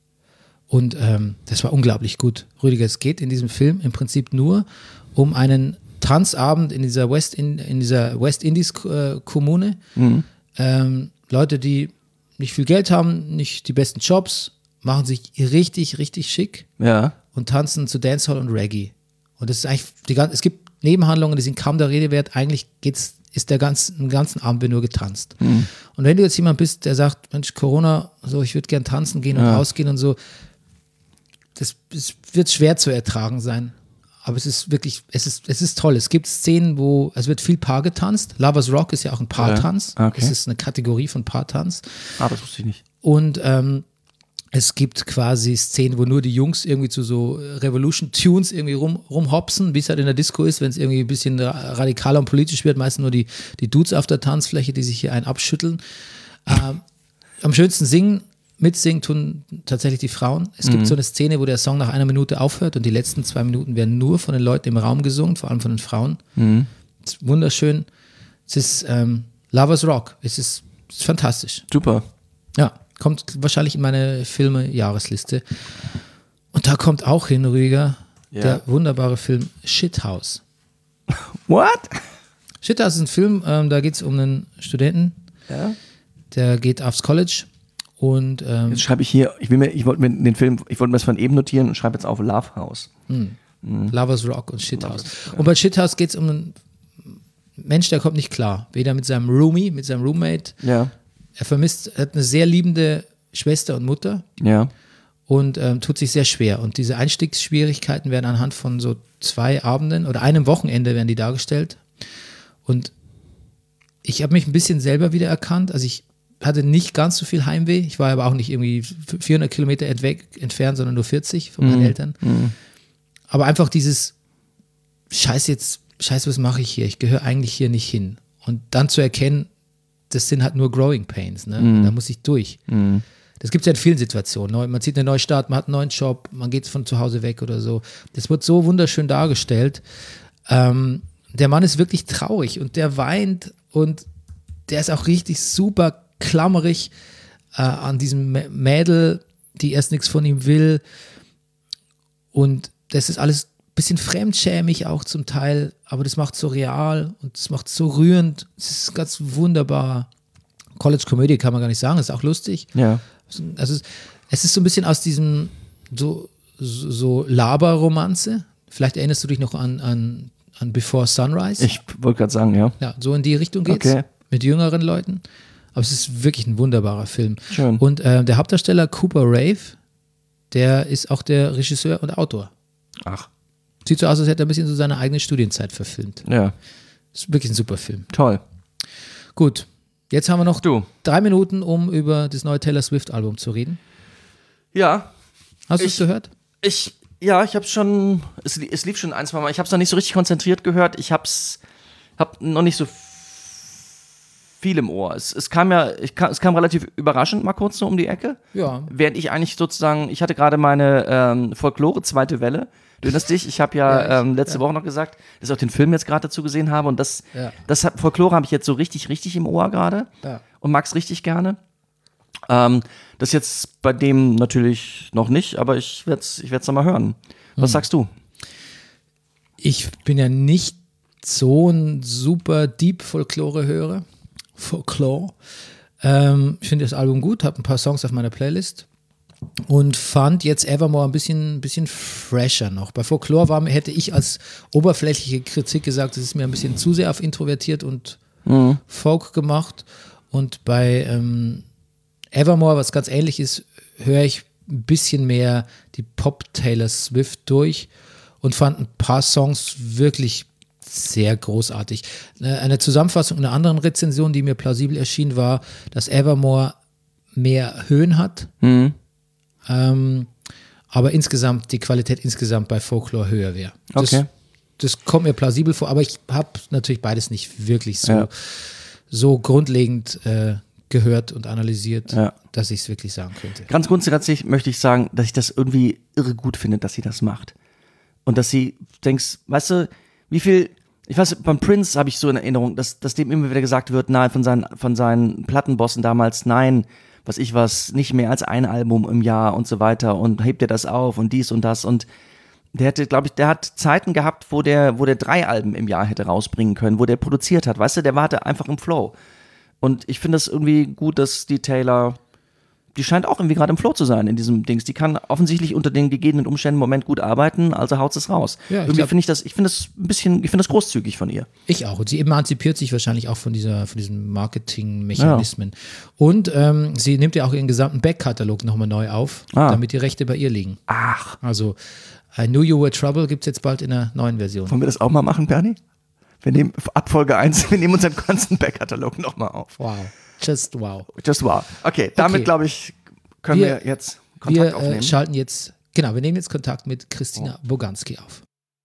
Und ähm, das war unglaublich gut. Rüdiger, es geht in diesem Film im Prinzip nur um einen Tanzabend in dieser West, in, in dieser West Indies äh, Kommune. Mhm. Ähm, Leute, die nicht viel Geld haben, nicht die besten Jobs, machen sich richtig, richtig schick Ja. und tanzen zu Dancehall und Reggae. Und das ist eigentlich, die, gan- es gibt Nebenhandlungen, die sind kaum der Rede wert. Eigentlich geht's, ist der ganzen, den ganzen Abend wird nur getanzt. Mhm. Und wenn du jetzt jemand bist, der sagt, Mensch, Corona, so, ich würde gern tanzen gehen und Ja. ausgehen und so, das, das wird schwer zu ertragen sein. Aber es ist wirklich, es ist, es ist toll. Es gibt Szenen, wo, es wird viel Paar getanzt. Lovers Rock ist ja auch ein Paartanz. Ja, okay. Es ist eine Kategorie von Paartanz. Ah, das wusste ich nicht. Und ähm, es gibt quasi Szenen, wo nur die Jungs irgendwie zu so Revolution-Tunes irgendwie rum, rumhopsen, wie es halt in der Disco ist, wenn es irgendwie ein bisschen ra- radikaler und politisch wird, meistens nur die, die Dudes auf der Tanzfläche, die sich hier einen abschütteln. Ähm, am schönsten singen, mitsingen tun tatsächlich die Frauen. Es gibt so eine Szene, wo der Song nach einer Minute aufhört und die letzten zwei Minuten werden nur von den Leuten im Raum gesungen, vor allem von den Frauen. Mhm. Es ist wunderschön. Es ist ähm, Lovers Rock. Es ist, es ist fantastisch. Super. Ja, kommt wahrscheinlich in meine Filme-Jahresliste. Und da kommt auch hin, Rüdiger, Ja. der wunderbare Film Shithouse. What? Shithouse ist ein Film, ähm, da geht es um einen Studenten, Ja. der geht aufs College und ähm, Jetzt schreibe ich hier, ich will mir, ich wollte mir den Film, ich wollte mir das von eben notieren und schreibe jetzt auf Love House. Lovers Rock und Shithouse. Und bei Shithouse geht es um einen Mensch, der kommt nicht klar. Weder mit seinem Roomie, mit seinem Roommate. Ja. Er vermisst, er hat eine sehr liebende Schwester und Mutter. Ja. Und ähm, tut sich sehr schwer. Und diese Einstiegsschwierigkeiten werden anhand von so zwei Abenden oder einem Wochenende werden die dargestellt. Und ich habe mich ein bisschen selber wieder erkannt. Also ich hatte nicht ganz so viel Heimweh. Ich war aber auch nicht irgendwie vierhundert Kilometer entweg, entfernt, sondern nur vierzig von meinen Mhm. Eltern. Mhm. Aber einfach dieses Scheiß jetzt, Scheiß, was mache ich hier? Ich gehöre eigentlich hier nicht hin. Und dann zu erkennen, das sind halt nur Growing Pains. Ne? Mhm. Da muss ich durch. Mhm. Das gibt es ja in vielen Situationen. Neu- Man zieht einen Neustart, man hat einen neuen Job, man geht von zu Hause weg oder so. Das wird so wunderschön dargestellt. Ähm, der Mann ist wirklich traurig und der weint und der ist auch richtig super klammerig äh, an diesem Mä- Mädel, die erst nichts von ihm will. Und das ist alles ein bisschen fremdschämig auch zum Teil, aber das macht so real und das macht so rührend. Es ist ganz wunderbar. College-Komödie kann man gar nicht sagen, ist auch lustig. Ja. Also es, es ist so ein bisschen aus diesem so, so, so Laber-Romanze. Vielleicht erinnerst du dich noch an, an, an Before Sunrise. Ich wollte gerade sagen, ja. Ja, so in die Richtung geht's. Okay. Mit jüngeren Leuten. Aber es ist wirklich ein wunderbarer Film. Schön. Und äh, der Hauptdarsteller Cooper Rave, der ist auch der Regisseur und Autor. Ach. Sieht so aus, als hätte er ein bisschen so seine eigene Studienzeit verfilmt. Ja. Ist wirklich ein super Film. Toll. Gut, jetzt haben wir noch Du. drei Minuten, um über das neue Taylor Swift-Album zu reden. Ja. Hast du es Ich- gehört? Ich, ja, ich habe schon, es, li- es lief schon ein, zwei Mal. Ich habe es noch nicht so richtig konzentriert gehört. Ich hab's, hab noch nicht so viel im Ohr. Es, es kam ja, ich kam, es kam relativ überraschend mal kurz so um die Ecke. Ja. Während ich eigentlich sozusagen, ich hatte gerade meine ähm, Folklore zweite Welle. Du erinnerst dich, ich habe ja, Ja, ich- ähm, letzte ja. Woche noch gesagt, dass ich auch den Film jetzt gerade dazu gesehen habe und das, Ja. das hat, Folklore habe ich jetzt so richtig, richtig im Ohr gerade Ja. und mag's richtig gerne. Ähm, das jetzt bei dem natürlich noch nicht, aber ich werde es ich werd's noch mal hören. Was sagst du? Ich bin ja nicht so ein super Deep Folklore-Hörer. Folklore. Ähm, ich finde das Album gut, habe ein paar Songs auf meiner Playlist und fand jetzt Evermore ein bisschen, ein bisschen fresher noch. Bei Folklore war, hätte ich als oberflächliche Kritik gesagt, es ist mir ein bisschen zu sehr auf introvertiert und Mhm. Folk gemacht. Und bei ähm, Evermore, was ganz ähnlich ist, höre ich ein bisschen mehr die Pop-Taylor Swift durch und fand ein paar Songs wirklich sehr großartig. Eine eine Zusammenfassung einer anderen Rezension, die mir plausibel erschien, war, dass Evermore mehr Höhen hat, Mhm. ähm, aber insgesamt, die Qualität insgesamt bei Folklore höher wäre. Das, Okay. das kommt mir plausibel vor, aber ich habe natürlich beides nicht wirklich so, Ja. so grundlegend äh, gehört und analysiert, Ja. dass ich es wirklich sagen könnte. Ganz grundsätzlich möchte ich sagen, dass ich das irgendwie irre gut finde, dass sie das macht. Und dass sie denkst, weißt du, wie viel, ich weiß, beim Prince habe ich so in Erinnerung, dass, dass dem immer wieder gesagt wird, nein, von seinen, von seinen Plattenbossen damals, nein, was ich was, nicht mehr als ein Album im Jahr und so weiter und hebt er das auf und dies und das und der hätte, glaube ich, der hat Zeiten gehabt, wo der, wo der drei Alben im Jahr hätte rausbringen können, wo der produziert hat, weißt du, der war da einfach im Flow. Und ich finde das irgendwie gut, dass die Taylor, die scheint auch irgendwie gerade im Flow zu sein in diesem Dings. Die kann offensichtlich unter den gegebenen Umständen im Moment gut arbeiten, also haut es raus. Ja, ich irgendwie glaub- finde ich das, ich finde das ein bisschen, ich finde das großzügig von ihr. Ich auch. Und sie emanzipiert sich wahrscheinlich auch von dieser, von diesen Marketingmechanismen. Und ähm, sie nimmt ja auch ihren gesamten Backkatalog nochmal neu auf, Ah. damit die Rechte bei ihr liegen. Ach, Also I Knew You Were Trouble gibt es jetzt bald in einer neuen Version. wollen wir das auch mal machen, Bernie? Wir nehmen ab Folge eins, wir nehmen unseren ganzen Backkatalog nochmal auf. Wow. Just wow. Just wow. Okay, damit Okay. glaube ich, können wir, Wir- jetzt Kontakt Wir aufnehmen. äh, schalten jetzt, genau, wir nehmen jetzt Kontakt mit Christina Boganski auf.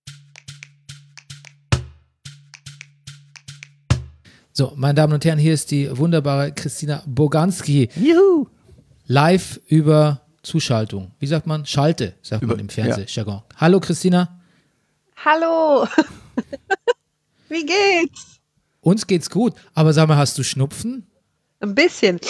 So, meine Damen und Herren, hier ist die wunderbare Christina Boganski, Juhu. live über Zuschaltung. Wie sagt man? Schalte, sagt Über- man im Fernsehjargon. Hallo Christina, Hallo. Wie geht's? uns geht's gut, aber sag mal, hast du Schnupfen? Ein bisschen.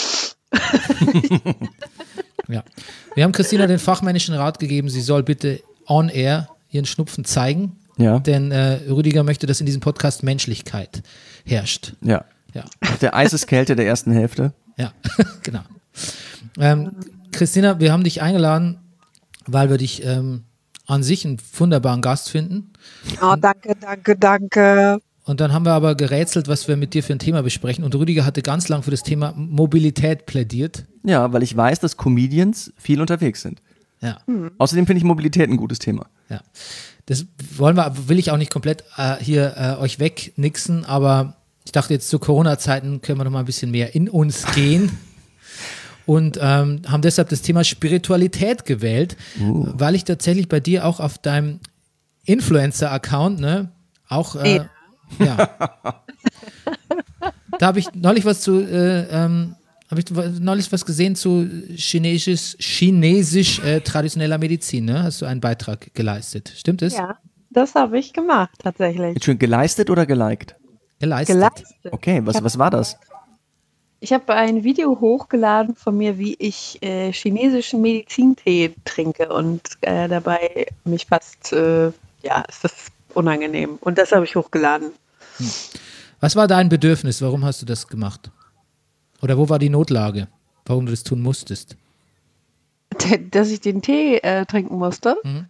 Ja. Wir haben Christina den fachmännischen Rat gegeben, sie soll bitte on air ihren Schnupfen zeigen, Ja, denn äh, Rüdiger möchte, dass in diesem Podcast Menschlichkeit herrscht. ja. Ja, Nach der Eiseskälte der ersten Hälfte. ja, genau. Ähm, Christina, wir haben dich eingeladen, weil wir dich ähm, an sich einen wunderbaren Gast finden. Oh, danke, danke, danke. Und dann haben wir aber gerätselt, was wir mit dir für ein Thema besprechen. Und Rüdiger hatte ganz lang für das Thema Mobilität plädiert. Ja, weil ich weiß, dass Comedians viel unterwegs sind. Ja, Außerdem finde ich Mobilität ein gutes Thema. ja. Das wollen wir, will ich auch nicht komplett äh, hier äh, euch wegnixen, aber ich dachte jetzt zu Corona-Zeiten können wir noch mal ein bisschen mehr in uns gehen. Und ähm, haben deshalb das Thema Spiritualität gewählt, weil ich tatsächlich bei dir auch auf deinem Influencer-Account, ne, auch, äh, ja. Da habe ich neulich was zu, äh, ähm, habe ich neulich was gesehen zu chinesisch, chinesisch äh, traditioneller Medizin, ne? Hast du einen Beitrag geleistet? Stimmt es? Ja, das habe ich gemacht, tatsächlich. Jetzt schön geleistet oder geliked? Geleistet. Geleistet. Okay, was, was war das? Ich habe ein Video hochgeladen von mir, wie ich äh, chinesischen Medizintee trinke und äh, dabei mich fast, äh, ja, es ist unangenehm. Und das habe ich hochgeladen. Was war dein Bedürfnis? Warum hast du das gemacht? Oder wo war die Notlage? Warum du das tun musstest? Dass ich den Tee äh, trinken musste. Mhm.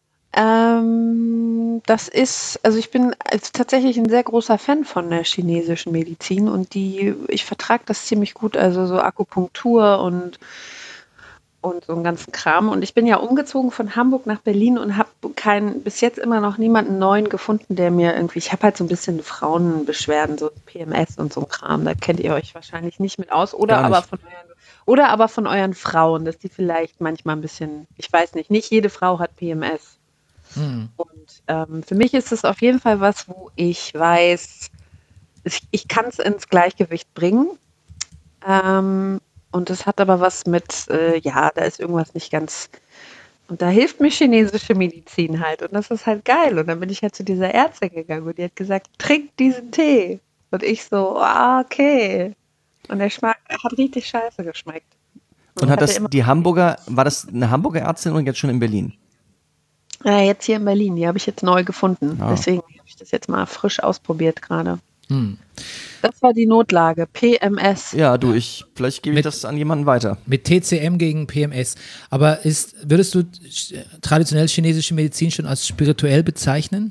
Ähm, das ist, also ich bin als tatsächlich ein sehr großer Fan von der chinesischen Medizin und die, ich vertrage das ziemlich gut, also so Akupunktur und und so einen ganzen Kram. Und ich bin ja umgezogen von Hamburg nach Berlin und habe keinen, bis jetzt immer noch niemanden neuen gefunden, der mir irgendwie, ich habe halt so ein bisschen Frauenbeschwerden, so P M S und so ein Kram, da kennt ihr euch wahrscheinlich nicht mit aus. Oder Gar nicht. aber von euren, oder aber von euren Frauen, dass die vielleicht manchmal ein bisschen, ich weiß nicht, nicht jede Frau hat P M S. Hm. Und ähm, für mich ist es auf jeden Fall was, wo ich weiß, ich, ich kann es ins Gleichgewicht bringen. Ähm, und es hat aber was mit, äh, ja, da ist irgendwas nicht ganz. Und da hilft mir chinesische Medizin halt. Und das ist halt geil. Und dann bin ich halt zu dieser Ärztin gegangen und die hat gesagt, trink diesen Tee. Und ich so, ah, okay. Und der Schmack hat richtig scheiße geschmeckt. Und ich hat hatte das immer- die Hamburger, war das eine Hamburger Ärztin oder jetzt schon in Berlin? Ja, jetzt hier in Berlin, die habe ich jetzt neu gefunden. Ah. Deswegen habe ich das jetzt mal frisch ausprobiert gerade. Hm. Das war die Notlage, P M S. Ja, du, ich, vielleicht gebe ich Mit- das an jemanden weiter. Mit T C M gegen P M S. Aber ist, würdest du ch- traditionell chinesische Medizin schon als spirituell bezeichnen?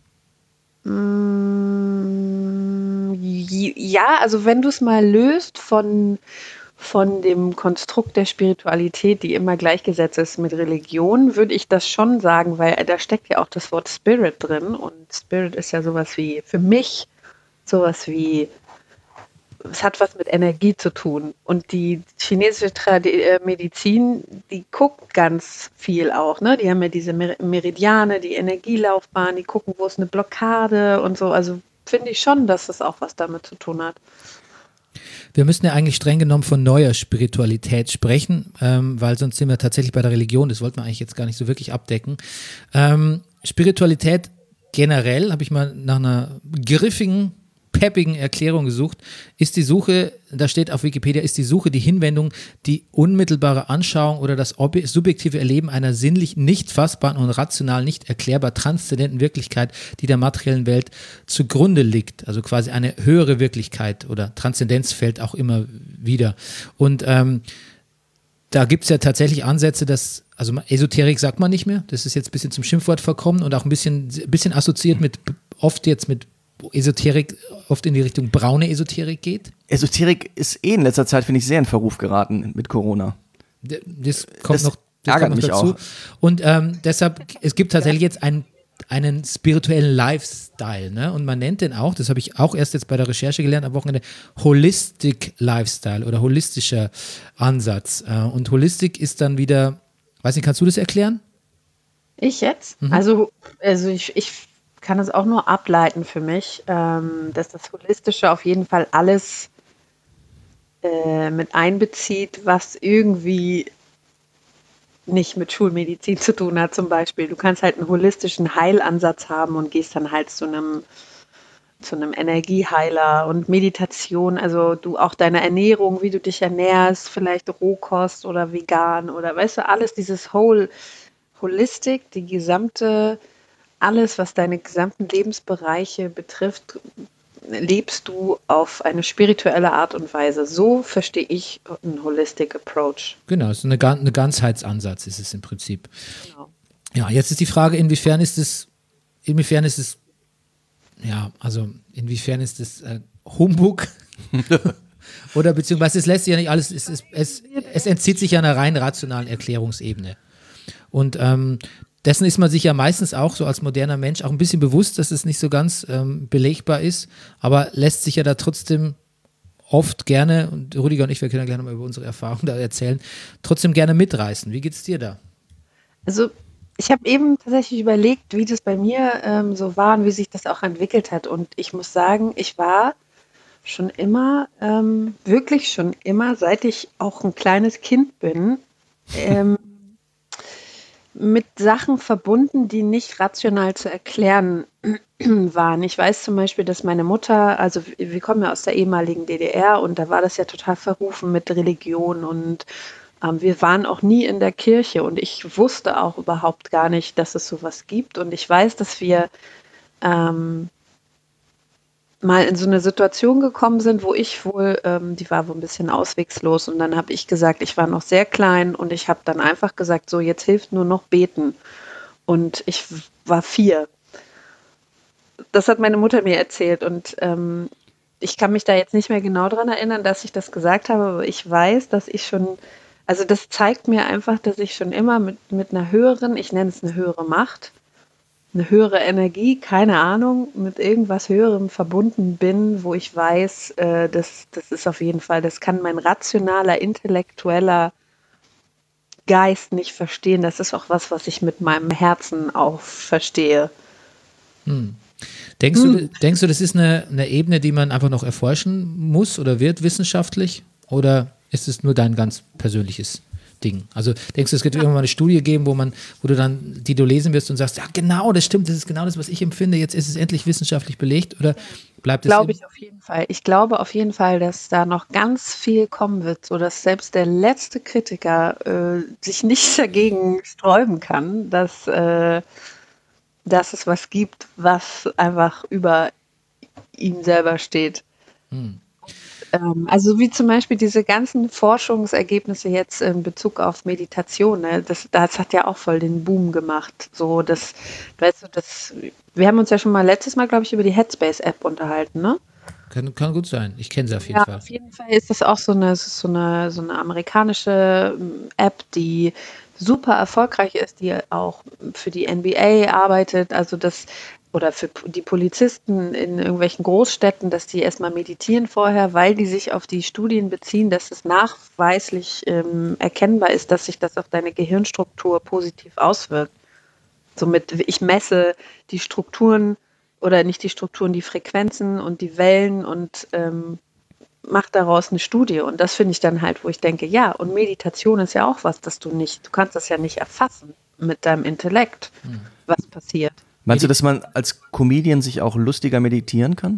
Mm, j- Ja, also wenn du es mal löst von, von dem Konstrukt der Spiritualität, die immer gleichgesetzt ist mit Religion, würde ich das schon sagen, weil da steckt ja auch das Wort Spirit drin und Spirit ist ja sowas wie, für mich, sowas wie, es hat was mit Energie zu tun und die chinesische Tradi- äh, Medizin, die guckt ganz viel auch, ne? Die haben ja diese Mer- Meridiane, die Energielaufbahn, die gucken, wo ist eine Blockade und so. Also finde ich schon, dass das auch was damit zu tun hat. Wir müssen ja eigentlich streng genommen von neuer Spiritualität sprechen, ähm, weil sonst sind wir tatsächlich bei der Religion, das wollten wir eigentlich jetzt gar nicht so wirklich abdecken. Ähm, Spiritualität generell, habe ich mal nach einer griffigen, peppigen Erklärung gesucht, ist die Suche, da steht auf Wikipedia, ist die Suche die Hinwendung, die unmittelbare Anschauung oder das ob- subjektive Erleben einer sinnlich nicht fassbaren und rational nicht erklärbar transzendenten Wirklichkeit, die der materiellen Welt zugrunde liegt. Also quasi eine höhere Wirklichkeit oder Transzendenz fällt auch immer wieder. Und ähm, da gibt es ja tatsächlich Ansätze, dass, also Esoterik sagt man nicht mehr, das ist jetzt ein bisschen zum Schimpfwort verkommen und auch ein bisschen, bisschen assoziiert mit, oft jetzt mit Esoterik, oft in die Richtung braune Esoterik geht. Esoterik ist eh in letzter Zeit, finde ich, sehr in Verruf geraten mit Corona. D- Das kommt Das noch, das ärgert kommt noch mich dazu. auch. Und ähm, deshalb, es gibt tatsächlich jetzt einen, einen spirituellen Lifestyle, ne? Und man nennt den auch, das habe ich auch erst jetzt bei der Recherche gelernt, am Wochenende, Holistic Lifestyle oder holistischer Ansatz. Äh, und Holistik ist dann wieder, weiß nicht, kannst du das erklären? Ich jetzt? Also, also ich, ich kann es auch nur ableiten für mich, ähm, dass das Holistische auf jeden Fall alles äh, mit einbezieht, was irgendwie nicht mit Schulmedizin zu tun hat, zum Beispiel. Du kannst halt einen holistischen Heilansatz haben und gehst dann halt zu einem zu einem Energieheiler und Meditation, also du auch deine Ernährung, wie du dich ernährst, vielleicht Rohkost oder vegan oder weißt du, alles dieses Whole Holistik, die gesamte, alles, was deine gesamten Lebensbereiche betrifft, lebst du auf eine spirituelle Art und Weise. So verstehe ich einen Holistic Approach. Genau, es ist eine, Gan- eine Ganzheitsansatz ist es im Prinzip. Genau. Ja, jetzt ist die Frage, inwiefern ist es, inwiefern ist es, ja, also inwiefern ist es äh, Humbug? Oder beziehungsweise es lässt sich ja nicht alles, es, es, es, es entzieht sich ja einer rein rationalen Erklärungsebene. Und ähm, dessen ist man sich ja meistens auch so als moderner Mensch auch ein bisschen bewusst, dass es nicht so ganz ähm, belegbar ist, aber lässt sich ja da trotzdem oft gerne, und Rüdiger und ich, wir können ja gleich nochmal über unsere Erfahrungen da erzählen, trotzdem gerne mitreißen. Wie geht's dir da? Also ich habe eben tatsächlich überlegt, wie das bei mir ähm, so war und wie sich das auch entwickelt hat. Und ich muss sagen, ich war schon immer, ähm, wirklich schon immer, seit ich auch ein kleines Kind bin, ähm, mit Sachen verbunden, die nicht rational zu erklären waren. Ich weiß zum Beispiel, dass meine Mutter, also wir kommen ja aus der ehemaligen D D R und da war das ja total verrufen mit Religion und ähm, wir waren auch nie in der Kirche und ich wusste auch überhaupt gar nicht, dass es sowas gibt. Und ich weiß, dass wir ähm, mal in so eine Situation gekommen sind, wo ich wohl, ähm, die war wohl ein bisschen auswegslos und dann habe ich gesagt, ich war noch sehr klein und ich habe dann einfach gesagt, so jetzt hilft nur noch beten. Und ich w- war vier. Das hat meine Mutter mir erzählt und ähm, ich kann mich da jetzt nicht mehr genau dran erinnern, dass ich das gesagt habe, aber ich weiß, dass ich schon, also das zeigt mir einfach, dass ich schon immer mit, mit einer höheren, ich nenne es eine höhere Macht, eine höhere Energie, keine Ahnung, mit irgendwas Höherem verbunden bin, wo ich weiß, äh, das, das ist auf jeden Fall, das kann mein rationaler, intellektueller Geist nicht verstehen. Das ist auch was, was ich mit meinem Herzen auch verstehe. Denkst du, denkst du, das ist eine, eine Ebene, die man einfach noch erforschen muss oder wird wissenschaftlich? Oder ist es nur dein ganz persönliches Ding? Also denkst du, es wird irgendwann mal eine Studie geben, wo man, wo du dann, die du lesen wirst und sagst, ja genau, das stimmt, das ist genau das, was ich empfinde, jetzt ist es endlich wissenschaftlich belegt oder bleibt es Glaube im- ich auf jeden Fall. Ich glaube auf jeden Fall, dass da noch ganz viel kommen wird, sodass selbst der letzte Kritiker äh, sich nicht dagegen sträuben kann, dass, äh, dass es was gibt, was einfach über ihm selber steht. Ähm, also wie zum Beispiel diese ganzen Forschungsergebnisse jetzt in Bezug auf Meditation, ne? Das, das hat ja auch voll den Boom gemacht. So, das, weißt du, das, wir haben uns ja schon mal letztes Mal, glaube ich, über die Headspace-App unterhalten, ne? Kann, kann gut sein. Ich kenne sie auf jeden Ja, Fall. auf jeden Fall ist das auch so eine, es ist so eine, so eine amerikanische ähm, App, die super erfolgreich ist, die auch für die N B A arbeitet. Also das, oder für die Polizisten in irgendwelchen Großstädten, dass die erstmal meditieren vorher, weil die sich auf die Studien beziehen, dass es nachweislich ähm, erkennbar ist, dass sich das auf deine Gehirnstruktur positiv auswirkt. Somit, ich messe die Strukturen oder nicht die Strukturen, die Frequenzen und die Wellen und ähm, mache daraus eine Studie. Und das finde ich dann halt, wo ich denke, ja, und Meditation ist ja auch was, dass du nicht, du kannst das ja nicht erfassen mit deinem Intellekt, hm. was passiert. Meinst du, dass man als Comedian sich auch lustiger meditieren kann?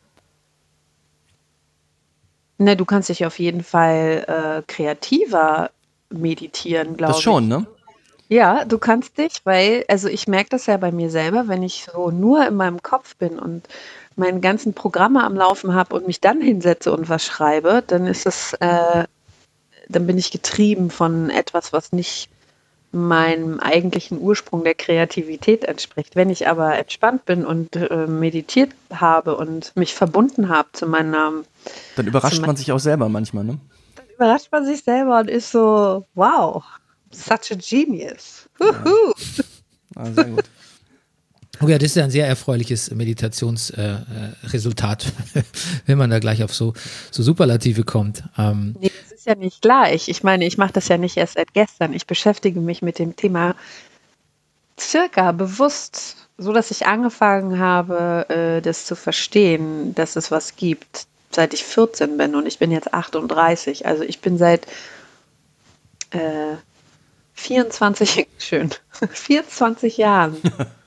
Ne, du kannst dich auf jeden Fall äh, kreativer meditieren, glaube ich. Das schon, ne? Ja, du kannst dich, weil, also ich merke das ja bei mir selber, wenn ich so nur in meinem Kopf bin und meine ganzen Programme am Laufen habe und mich dann hinsetze und was schreibe, dann ist es, äh, dann bin ich getrieben von etwas, was nicht meinem eigentlichen Ursprung der Kreativität entspricht. Wenn ich aber entspannt bin und äh, meditiert habe und mich verbunden habe zu meinem... Dann überrascht man sich auch selber manchmal, ne? Dann überrascht man sich selber und ist so, wow, such a genius. Huhu. Ja. Ah, sehr gut. Okay, das ist ja ein sehr erfreuliches Meditationsresultat, äh, wenn man da gleich auf so, so Superlative kommt. Ähm, nee, das ist ja nicht gleich. Ich meine, ich mache das ja nicht erst seit gestern. Ich beschäftige mich mit dem Thema circa bewusst, so dass ich angefangen habe, äh, das zu verstehen, dass es was gibt, seit ich vierzehn bin und ich bin jetzt achtunddreißig. Also ich bin seit äh, vierundzwanzig, schön, vierundzwanzig Jahren.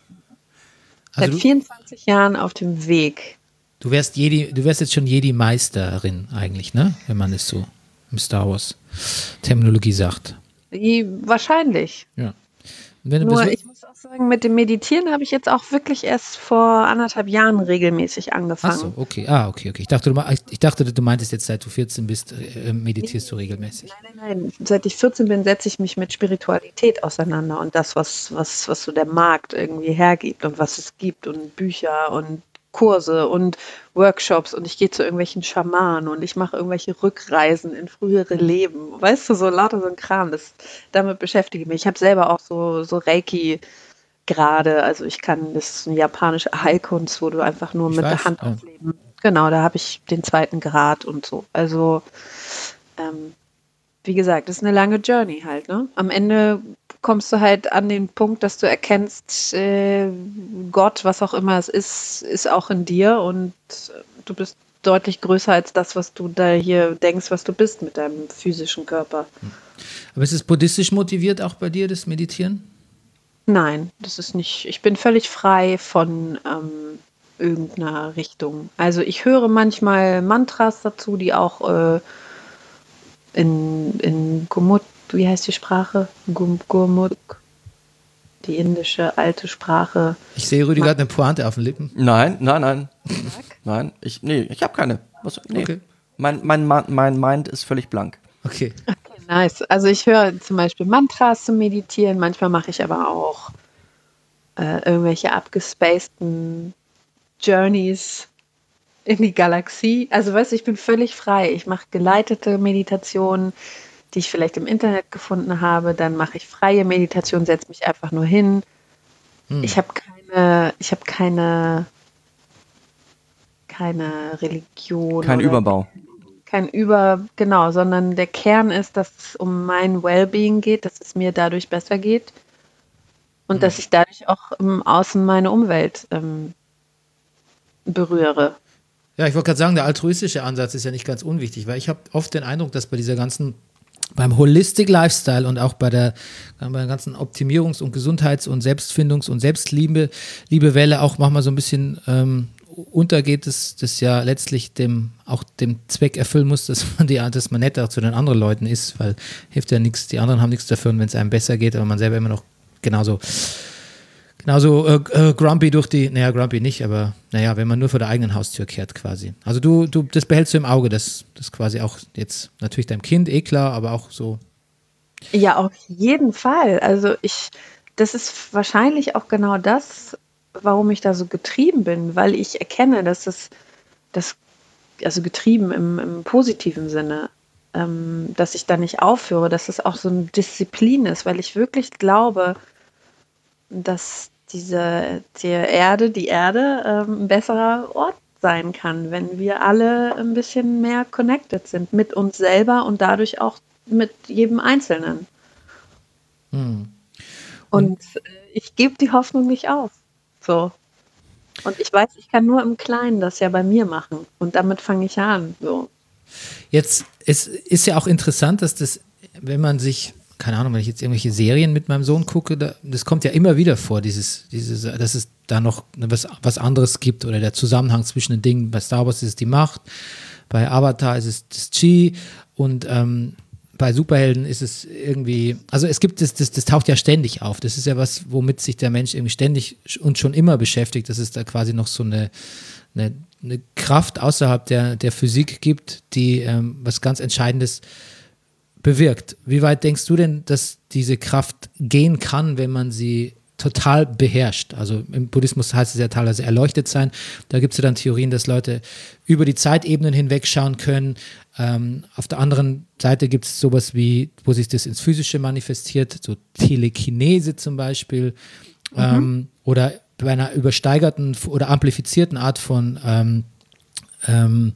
Also Seit vierundzwanzig Jahren auf dem Weg. Du wärst Jedi, du wärst jetzt schon Jedi-Meisterin eigentlich, ne? Wenn man es so im Star Wars Terminologie sagt. Wahrscheinlich. Ja. Wenn du Nur bis- ich muss auch sagen, mit dem Meditieren habe ich jetzt auch wirklich erst vor anderthalb Jahren regelmäßig angefangen. Ach so, okay. Ah, okay, okay. Ich dachte, du, me- ich dachte, du meintest jetzt, seit du vierzehn bist, äh, meditierst du regelmäßig. Nein, nein, nein. Seit ich vierzehn bin, setze ich mich mit Spiritualität auseinander und das, was, was, was so der Markt irgendwie hergibt und was es gibt und Bücher und Kurse und Workshops und ich gehe zu irgendwelchen Schamanen und ich mache irgendwelche Rückreisen in frühere Leben. Weißt du, so lauter so ein Kram, das, damit beschäftige ich mich. Ich habe selber auch so, so Reiki gerade, also ich kann, das ist eine japanische Heilkunst, wo du einfach nur Ich mit weiß, der Hand ja. aufs Leben, genau, da habe ich den zweiten Grad und so. Also, ähm, wie gesagt, das ist eine lange Journey halt, ne? Am Ende kommst du halt an den Punkt, dass du erkennst, äh, Gott, was auch immer es ist, ist auch in dir und äh, du bist deutlich größer als das, was du da hier denkst, was du bist mit deinem physischen Körper. Aber ist es buddhistisch motiviert auch bei dir, das Meditieren? Nein, das ist nicht, ich bin völlig frei von ähm, irgendeiner Richtung. Also ich höre manchmal Mantras dazu, die auch äh, in, in Gurmukh, wie heißt die Sprache? Gur- Gurmukh, die indische alte Sprache. Ich sehe Rüdiger hat eine Pointe auf den Lippen. Nein, nein, nein. Nein, ich, nee, ich habe keine. Was, nee. Okay. Mein, mein, Ma- mein Mind ist völlig blank. Okay. Okay, nice. Also ich höre zum Beispiel Mantras zum Meditieren, manchmal mache ich aber auch äh, irgendwelche abgespaceden Journeys in die Galaxie. Also weißt du, ich bin völlig frei. Ich mache geleitete Meditationen, die ich vielleicht im Internet gefunden habe. Dann mache ich freie Meditation, setze mich einfach nur hin. Hm. Ich habe keine, ich habe keine, keine Religion. Kein oder Überbau. Kein Über, genau, sondern der Kern ist, dass es um mein Wellbeing geht, dass es mir dadurch besser geht und Mhm. dass ich dadurch auch im Außen meine Umwelt ähm, berühre. Ja, ich wollte gerade sagen, der altruistische Ansatz ist ja nicht ganz unwichtig, weil ich habe oft den Eindruck, dass bei dieser ganzen, beim Holistic Lifestyle und auch bei der, bei der ganzen Optimierungs- und Gesundheits- und Selbstfindungs- und Selbstliebe, Liebewelle auch manchmal so ein bisschen ähm, untergeht, dass das ja letztlich dem, auch dem Zweck erfüllen muss, dass man, die, dass man netter zu den anderen Leuten ist, weil hilft ja nichts, die anderen haben nichts dafür, wenn es einem besser geht, aber man selber immer noch genauso Genauso äh, äh, grumpy durch die, naja, grumpy nicht, aber naja, wenn man nur vor der eigenen Haustür kehrt quasi. Also du, du, das behältst du im Auge, dass das quasi auch jetzt natürlich deinem Kind, eh klar, aber auch so. Ja, auf jeden Fall. Also ich, das ist wahrscheinlich auch genau das, warum ich da so getrieben bin, weil ich erkenne, dass es, das, also getrieben im, im positiven Sinne, ähm, dass ich da nicht aufhöre, dass es auch so eine Disziplin ist, weil ich wirklich glaube, dass diese die Erde, die Erde ähm, ein besserer Ort sein kann, wenn wir alle ein bisschen mehr connected sind mit uns selber und dadurch auch mit jedem Einzelnen. Hm. Und äh, ich gebe die Hoffnung nicht auf. So. Und ich weiß, ich kann nur im Kleinen das ja bei mir machen. Und damit fange ich an. So. Jetzt es ist ja auch interessant, dass das, wenn man sich, keine Ahnung, wenn ich jetzt irgendwelche Serien mit meinem Sohn gucke, da, das kommt ja immer wieder vor, dieses, dieses, dass es da noch was, was anderes gibt oder der Zusammenhang zwischen den Dingen. Bei Star Wars ist es die Macht, bei Avatar ist es das Chi und ähm, bei Superhelden ist es irgendwie, also es gibt das, das, das taucht ja ständig auf. Das ist ja was, womit sich der Mensch irgendwie ständig und schon immer beschäftigt, dass es da quasi noch so eine, eine, eine Kraft außerhalb der, der Physik gibt, die ähm, was ganz Entscheidendes bewirkt. Wie weit denkst du denn, dass diese Kraft gehen kann, wenn man sie total beherrscht? Also im Buddhismus heißt es ja teilweise erleuchtet sein. Da gibt es ja dann Theorien, dass Leute über die Zeitebenen hinwegschauen können. Ähm, auf der anderen Seite gibt es sowas wie, wo sich das ins Physische manifestiert, so Telekinese zum Beispiel. Mhm. Ähm, oder bei einer übersteigerten oder amplifizierten Art von ähm, ähm,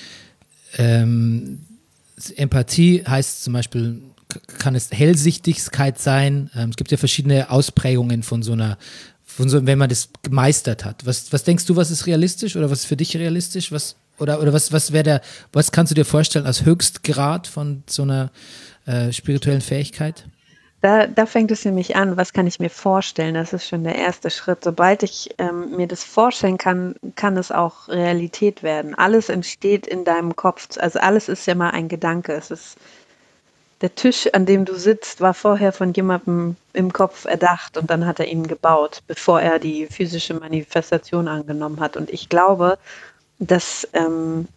ähm, Empathie heißt zum Beispiel, kann es Hellsichtigkeit sein. Ähm, es gibt ja verschiedene Ausprägungen von so einer, von so, wenn man das gemeistert hat. Was, was denkst du, was ist realistisch oder was ist für dich realistisch? Was, oder oder was, was wäre der, was kannst du dir vorstellen als Höchstgrad von so einer äh, spirituellen Fähigkeit? Da, da fängt es nämlich an, was kann ich mir vorstellen? Das ist schon der erste Schritt. Sobald ich ähm, mir das vorstellen kann, kann es auch Realität werden. Alles entsteht in deinem Kopf. Also alles ist ja mal ein Gedanke. Es ist der Tisch, an dem du sitzt, war vorher von jemandem im Kopf erdacht und dann hat er ihn gebaut, bevor er die physische Manifestation angenommen hat. Und ich glaube, dass ähm,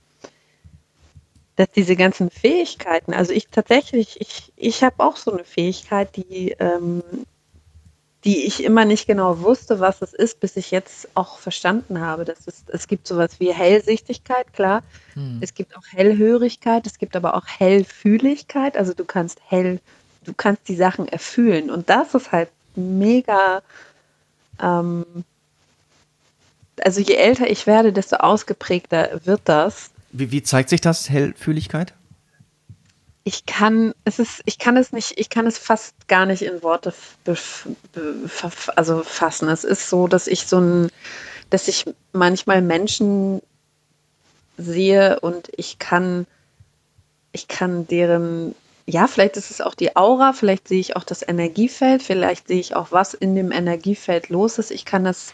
dass diese ganzen Fähigkeiten, also ich tatsächlich, ich, ich habe auch so eine Fähigkeit, die, ähm, die ich immer nicht genau wusste, was es ist, bis ich jetzt auch verstanden habe. Das ist, es gibt sowas wie Hellsichtigkeit, klar. Hm. Es gibt auch Hellhörigkeit, es gibt aber auch Hellfühligkeit. Also du kannst hell, du kannst die Sachen erfühlen. Und das ist halt mega, ähm, also je älter ich werde, desto ausgeprägter wird das. Wie, wie zeigt sich das, Hellfühligkeit? Ich kann, es ist, ich kann es nicht, ich kann es fast gar nicht in Worte be, be, also fassen. Es ist so, dass ich so ein, dass ich manchmal Menschen sehe und ich kann, ich kann deren, ja, vielleicht ist es auch die Aura, vielleicht sehe ich auch das Energiefeld, vielleicht sehe ich auch, was in dem Energiefeld los ist. Ich kann das,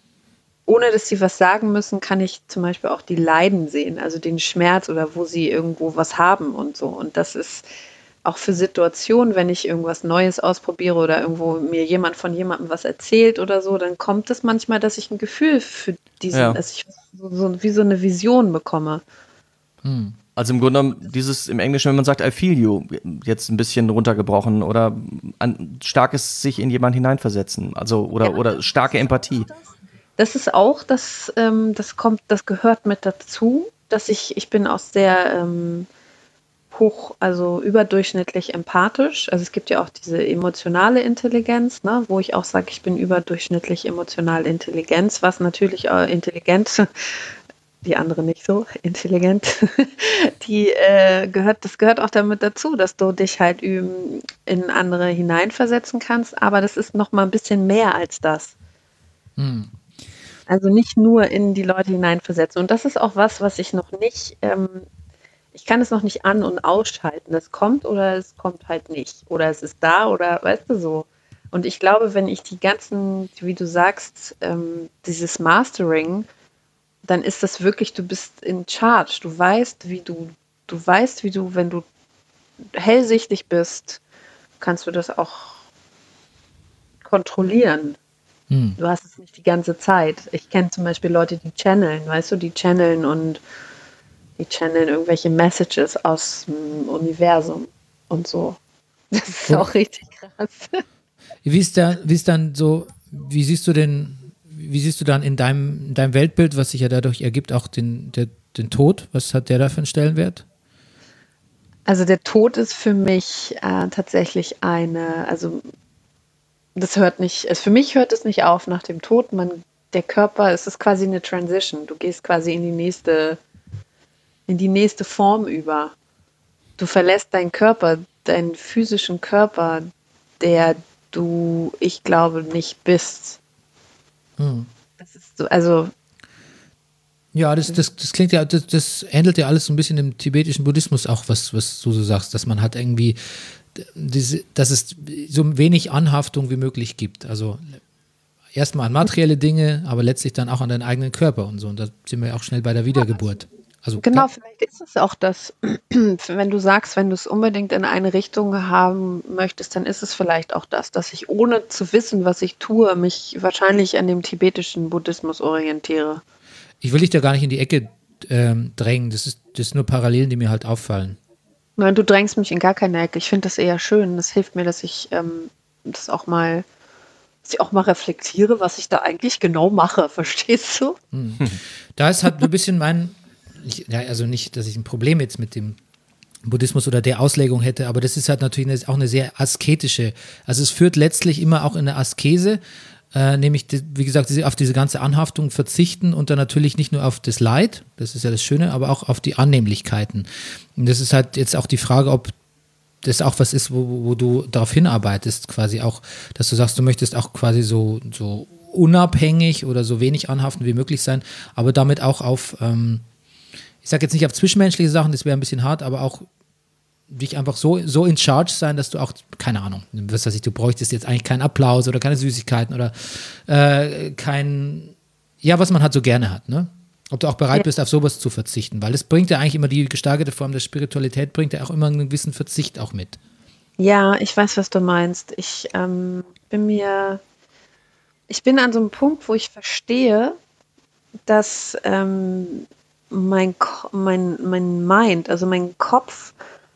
ohne dass sie was sagen müssen, kann ich zum Beispiel auch die Leiden sehen, also den Schmerz oder wo sie irgendwo was haben und so. Und das ist auch für Situationen, wenn ich irgendwas Neues ausprobiere oder irgendwo mir jemand von jemandem was erzählt oder so, dann kommt es manchmal, dass ich ein Gefühl für diesen, ja. dass ich so, so, wie so eine Vision bekomme. Hm. Also im Grunde genommen, dieses im Englischen, wenn man sagt I feel you, jetzt ein bisschen runtergebrochen oder ein starkes sich in jemanden hineinversetzen, also oder, ja, oder starke Empathie. Das ist auch, das, ähm, das kommt, das gehört mit dazu, dass ich, ich bin auch sehr ähm, hoch, also überdurchschnittlich empathisch. Also es gibt ja auch diese emotionale Intelligenz, ne, wo ich auch sage, ich bin überdurchschnittlich emotional intelligent, was natürlich äh, intelligent, die andere nicht so intelligent, die äh, gehört, das gehört auch damit dazu, dass du dich halt in andere hineinversetzen kannst, aber das ist noch mal ein bisschen mehr als das. Hm. Also nicht nur in die Leute hineinversetzen. Und das ist auch was, was ich noch nicht, ähm, ich kann es noch nicht an- und ausschalten. Das kommt oder es kommt halt nicht. Oder es ist da oder, weißt du, so. Und ich glaube, wenn ich die ganzen, wie du sagst, ähm, dieses Mastering, dann ist das wirklich, du bist in charge. Du weißt, wie du, du weißt, wie du, wenn du hellsichtig bist, kannst du das auch kontrollieren. Du hast es nicht die ganze Zeit. Ich kenne zum Beispiel Leute, die channeln, weißt du, die channeln und die channeln irgendwelche Messages aus dem Universum und so. Das ist auch richtig krass. Wie ist da, wie ist dann so, wie siehst du denn, wie siehst du dann in deinem, in deinem Weltbild, was sich ja dadurch ergibt, auch den, der, den Tod? Was hat der da für einen Stellenwert? Also der Tod ist für mich äh, tatsächlich eine, also das hört nicht, also für mich hört es nicht auf nach dem Tod. Man, der Körper, es ist quasi eine Transition. Du gehst quasi in die nächste, in die nächste Form über. Du verlässt deinen Körper, deinen physischen Körper, der du, ich glaube, nicht bist. Hm. Das ist so, also Ja, das, das, das klingt ja, das, das ähnelt ja alles so ein bisschen im tibetischen Buddhismus auch, was, was du so sagst, dass man halt irgendwie, diese, dass es so wenig Anhaftung wie möglich gibt. Also erstmal an materielle Dinge, aber letztlich dann auch an deinen eigenen Körper und so. Und da sind wir auch schnell bei der Wiedergeburt. Also, genau, klar, vielleicht ist es auch das, wenn du sagst, wenn du es unbedingt in eine Richtung haben möchtest, dann ist es vielleicht auch das, dass ich ohne zu wissen, was ich tue, mich wahrscheinlich an dem tibetischen Buddhismus orientiere. ich will dich da gar nicht in die Ecke ähm, drängen. Das ist, das sind nur Parallelen, die mir halt auffallen. Nein, du drängst mich in gar keine Ecke. Ich finde das eher schön. Das hilft mir, dass ich ähm, das auch mal, dass ich auch mal reflektiere, was ich da eigentlich genau mache. Verstehst du? Da ist halt ein bisschen mein, ich, ja, also nicht, dass ich ein Problem jetzt mit dem Buddhismus oder der Auslegung hätte, aber das ist halt natürlich eine, auch eine sehr asketische, also es führt letztlich immer auch in eine Askese, äh, nämlich, die, wie gesagt, diese, auf diese ganze Anhaftung verzichten und dann natürlich nicht nur auf das Leid, das ist ja das Schöne, aber auch auf die Annehmlichkeiten. Und das ist halt jetzt auch die Frage, ob das auch was ist, wo, wo du darauf hinarbeitest, quasi auch, dass du sagst, du möchtest auch quasi so, so unabhängig oder so wenig anhaften wie möglich sein, aber damit auch auf, ähm, ich sage jetzt nicht auf zwischenmenschliche Sachen, das wäre ein bisschen hart, aber auch dich einfach so, so in charge sein, dass du auch, keine Ahnung, was weiß ich, du bräuchtest jetzt eigentlich keinen Applaus oder keine Süßigkeiten oder äh, kein, ja, was man halt so gerne hat, ne? Ob du auch bereit bist, auf sowas zu verzichten, weil es bringt ja eigentlich immer, die gesteigerte Form der Spiritualität bringt ja auch immer einen gewissen Verzicht auch mit. Ja, ich weiß, was du meinst. Ich ähm, bin mir, ich bin an so einem Punkt, wo ich verstehe, dass ähm, mein, Ko- mein, mein Mind, also mein Kopf,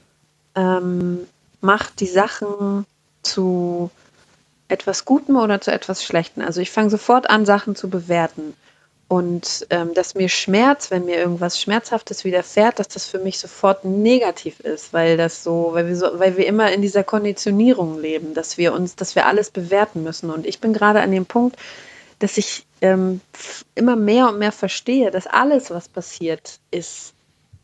ähm, macht die Sachen zu etwas Gutem oder zu etwas Schlechtem. Also ich fange sofort an, Sachen zu bewerten. Und ähm, dass mir Schmerz, wenn mir irgendwas Schmerzhaftes widerfährt, dass das für mich sofort negativ ist, weil das so, weil wir so, weil wir immer in dieser Konditionierung leben, dass wir uns, dass wir alles bewerten müssen. Und ich bin gerade an dem Punkt, dass ich ähm, f- immer mehr und mehr verstehe, dass alles, was passiert, ist,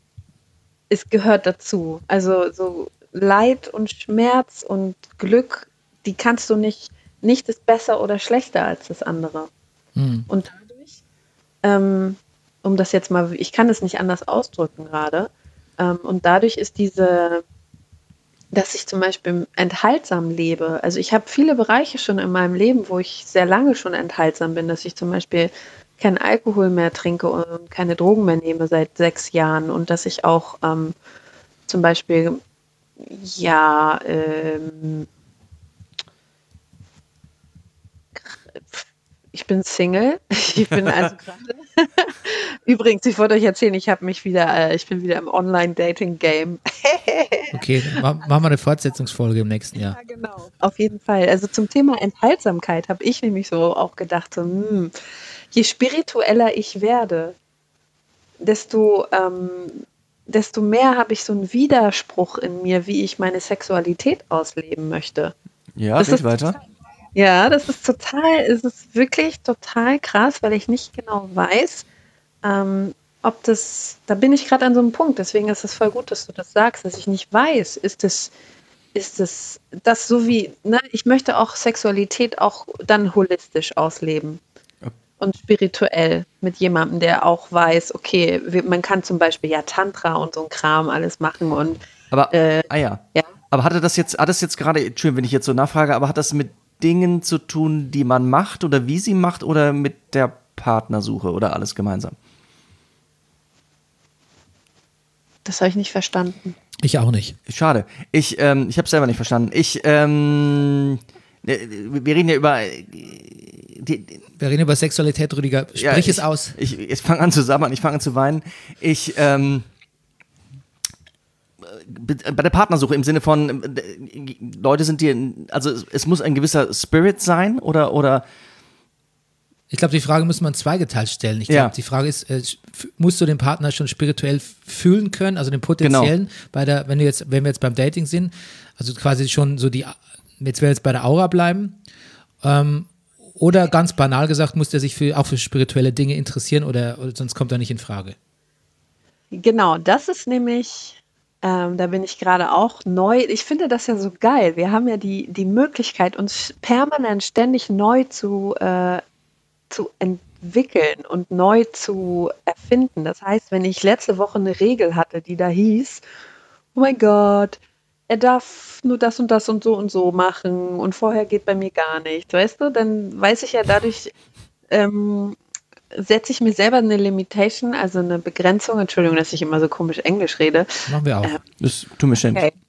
es gehört dazu. Also so Leid und Schmerz und Glück, die kannst du nicht, nicht ist besser oder schlechter als das andere. Hm. Und dadurch, ähm, um das jetzt mal, ich kann es nicht anders ausdrücken gerade, ähm, und dadurch ist diese, dass ich zum Beispiel enthaltsam lebe. Also ich habe viele Bereiche schon in meinem Leben, wo ich sehr lange schon enthaltsam bin, dass ich zum Beispiel keinen Alkohol mehr trinke und keine Drogen mehr nehme seit sechs Jahren und dass ich auch ähm, zum Beispiel, ja, ähm, ich bin Single. Ich bin also gerade. Übrigens, ich wollte euch erzählen, ich habe mich wieder, äh, ich bin wieder im Online-Dating-Game. Okay, dann machen wir eine Fortsetzungsfolge im nächsten Jahr. Ja, genau. Auf jeden Fall. Also zum Thema Enthaltsamkeit habe ich nämlich so auch gedacht, so, hm, je spiritueller ich werde, desto, ähm, desto mehr habe ich so einen Widerspruch in mir, wie ich meine Sexualität ausleben möchte. Ja, Das red ist weiter. Ja, das ist total, es ist wirklich total krass, weil ich nicht genau weiß, ähm, ob das, da bin ich gerade an so einem Punkt, deswegen ist es voll gut, dass du das sagst, dass ich nicht weiß, ist es, ist es, das so wie, ne, ich möchte auch Sexualität auch dann holistisch ausleben und spirituell mit jemandem, der auch weiß, okay, wir, man kann zum Beispiel ja Tantra und so ein Kram alles machen und Aber, Äh, ah ja. ja. Aber hatte das jetzt, hat das jetzt gerade, Entschuldigung, wenn ich jetzt so nachfrage, aber hat das mit Dingen zu tun, die man macht oder wie sie macht oder mit der Partnersuche oder alles gemeinsam? das habe ich nicht verstanden. Ich auch nicht. Schade. Ich, ähm, ich habe es selber nicht verstanden. Ich, ähm, äh, wir reden ja über äh, die, Wir reden über Sexualität, Rüdiger. Sprich ja, es ich, aus. Ich, ich fange an zu sabbern, ich fange an zu weinen. Ich, ähm, bei der Partnersuche im Sinne von, äh, Leute sind dir, also es, es muss ein gewisser Spirit sein oder, oder Ich glaube, die Frage muss man zweigeteilt stellen. Ich glaube, Ja. die Frage ist, äh, f- musst du den Partner schon spirituell fühlen können, also den potenziellen, Genau. bei der, wenn du jetzt, wenn wir jetzt beim Dating sind, also quasi schon so die, jetzt werden wir jetzt bei der Aura bleiben, Ähm, oder ganz banal gesagt, muss der sich für, auch für spirituelle Dinge interessieren oder, oder sonst kommt er nicht in Frage? Genau, das ist nämlich, ähm, da bin ich gerade auch neu. Ich finde das ja so geil. Wir haben ja die, die Möglichkeit, uns permanent ständig neu zu, äh, zu entwickeln und neu zu erfinden. Das heißt, wenn ich letzte Woche eine Regel hatte, die da hieß, oh mein Gott, er darf nur das und das und so und so machen und vorher geht bei mir gar nichts, weißt du, dann weiß ich ja dadurch, ähm, setze ich mir selber eine Limitation, also eine Begrenzung, Entschuldigung, dass ich immer so komisch Englisch rede, Machen wir auch. ähm, Das tut mir schämt. okay.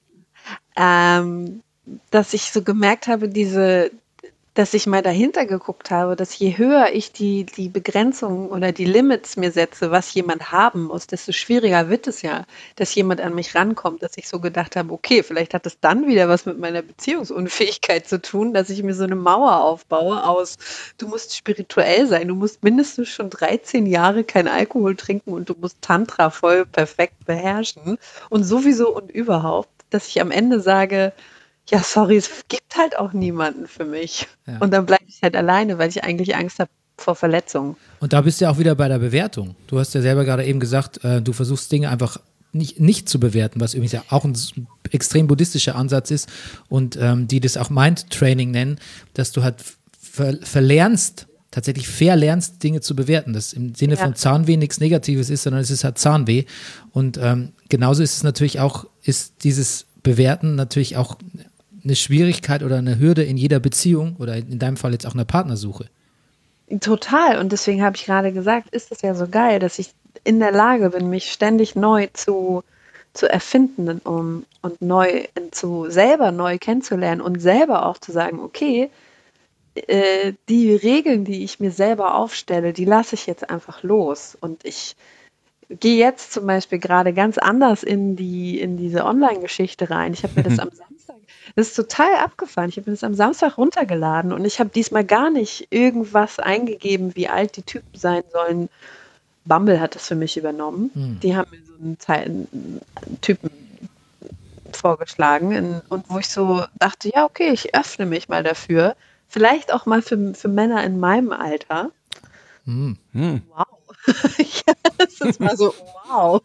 ähm, dass ich so gemerkt habe, diese, dass ich mal dahinter geguckt habe, dass je höher ich die, die Begrenzungen oder die Limits mir setze, was jemand haben muss, desto schwieriger wird es ja, dass jemand an mich rankommt, dass ich so gedacht habe, okay, vielleicht hat es dann wieder was mit meiner Beziehungsunfähigkeit zu tun, dass ich mir so eine Mauer aufbaue aus, du musst spirituell sein, du musst mindestens schon dreizehn Jahre kein Alkohol trinken und du musst Tantra voll perfekt beherrschen und sowieso und überhaupt, dass ich am Ende sage, ja, sorry, es gibt halt auch niemanden für mich. Ja. Und dann bleibe ich halt alleine, weil ich eigentlich Angst habe vor Verletzungen. Und da bist du ja auch wieder bei der Bewertung. Du hast ja selber gerade eben gesagt, äh, du versuchst Dinge einfach nicht, nicht zu bewerten, was übrigens ja auch ein s- extrem buddhistischer Ansatz ist und ähm, die das auch Mind-Training nennen, dass du halt ver verlernst, tatsächlich verlernst, Dinge zu bewerten. Das im Sinne Ja. von Zahnweh nichts Negatives ist, sondern es ist halt Zahnweh. Und ähm, genauso ist es natürlich auch, ist dieses Bewerten natürlich auch eine Schwierigkeit oder eine Hürde in jeder Beziehung oder in deinem Fall jetzt auch einer Partnersuche. Total. Und deswegen habe ich gerade gesagt, ist es ja so geil, dass ich in der Lage bin, mich ständig neu zu, zu erfinden um, und neu zu selber neu kennenzulernen und selber auch zu sagen, okay, äh, die Regeln, die ich mir selber aufstelle, die lasse ich jetzt einfach los. Und ich gehe jetzt zum Beispiel gerade ganz anders in die in diese Online-Geschichte rein. Ich habe mir das am Samstag, das ist total abgefahren. Ich habe mir das am Samstag runtergeladen und ich habe diesmal gar nicht irgendwas eingegeben, wie alt die Typen sein sollen. Bumble hat das für mich übernommen. Hm. Die haben mir so einen, Teil, einen Typen vorgeschlagen in, und wo ich so dachte, ja, okay, ich öffne mich mal dafür. Vielleicht auch mal für, für Männer in meinem Alter. Hm. Hm. Wow. Ja, das ist mal so, wow.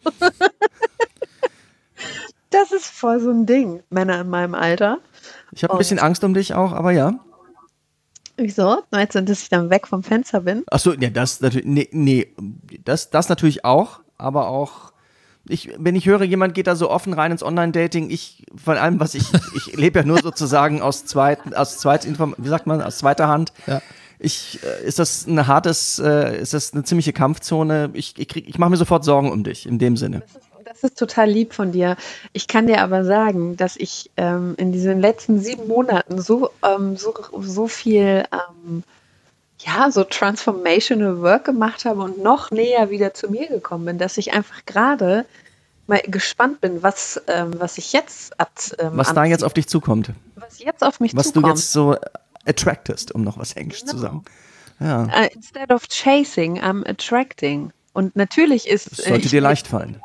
Das ist voll so ein Ding, Männer in meinem Alter. Ich habe ein bisschen Angst um dich auch, aber ja. Wieso? Meinst du, dass ich dann weg vom Fenster bin? Achso, ja, das natürlich, nee, nee, das, das natürlich auch, aber auch, ich, wenn ich höre, jemand geht da so offen rein ins Online-Dating, ich, von allem, was ich, ich lebe ja nur sozusagen aus zweiten, aus Zweitinform, wie sagt man, aus zweiter Hand. Ja. Ich, äh, ist das ein hartes, äh, ist das eine ziemliche Kampfzone? Ich, ich, krieg- ich mache mir sofort Sorgen um dich, in dem Sinne. Das ist total lieb von dir. Ich kann dir aber sagen, dass ich ähm, in diesen letzten sieben Monaten so, ähm, so, so viel, ähm, ja, so transformational Work gemacht habe und noch näher wieder zu mir gekommen bin, dass ich einfach gerade mal gespannt bin, was, ähm, was ich jetzt at, ähm, Was da anziehe, jetzt auf dich zukommt. was jetzt auf mich Was zukommt. du jetzt so attractest, um noch was Englisch zu sagen. Ja, Uh, instead of chasing, I'm attracting. Und natürlich ist das sollte ich dir leicht fallen.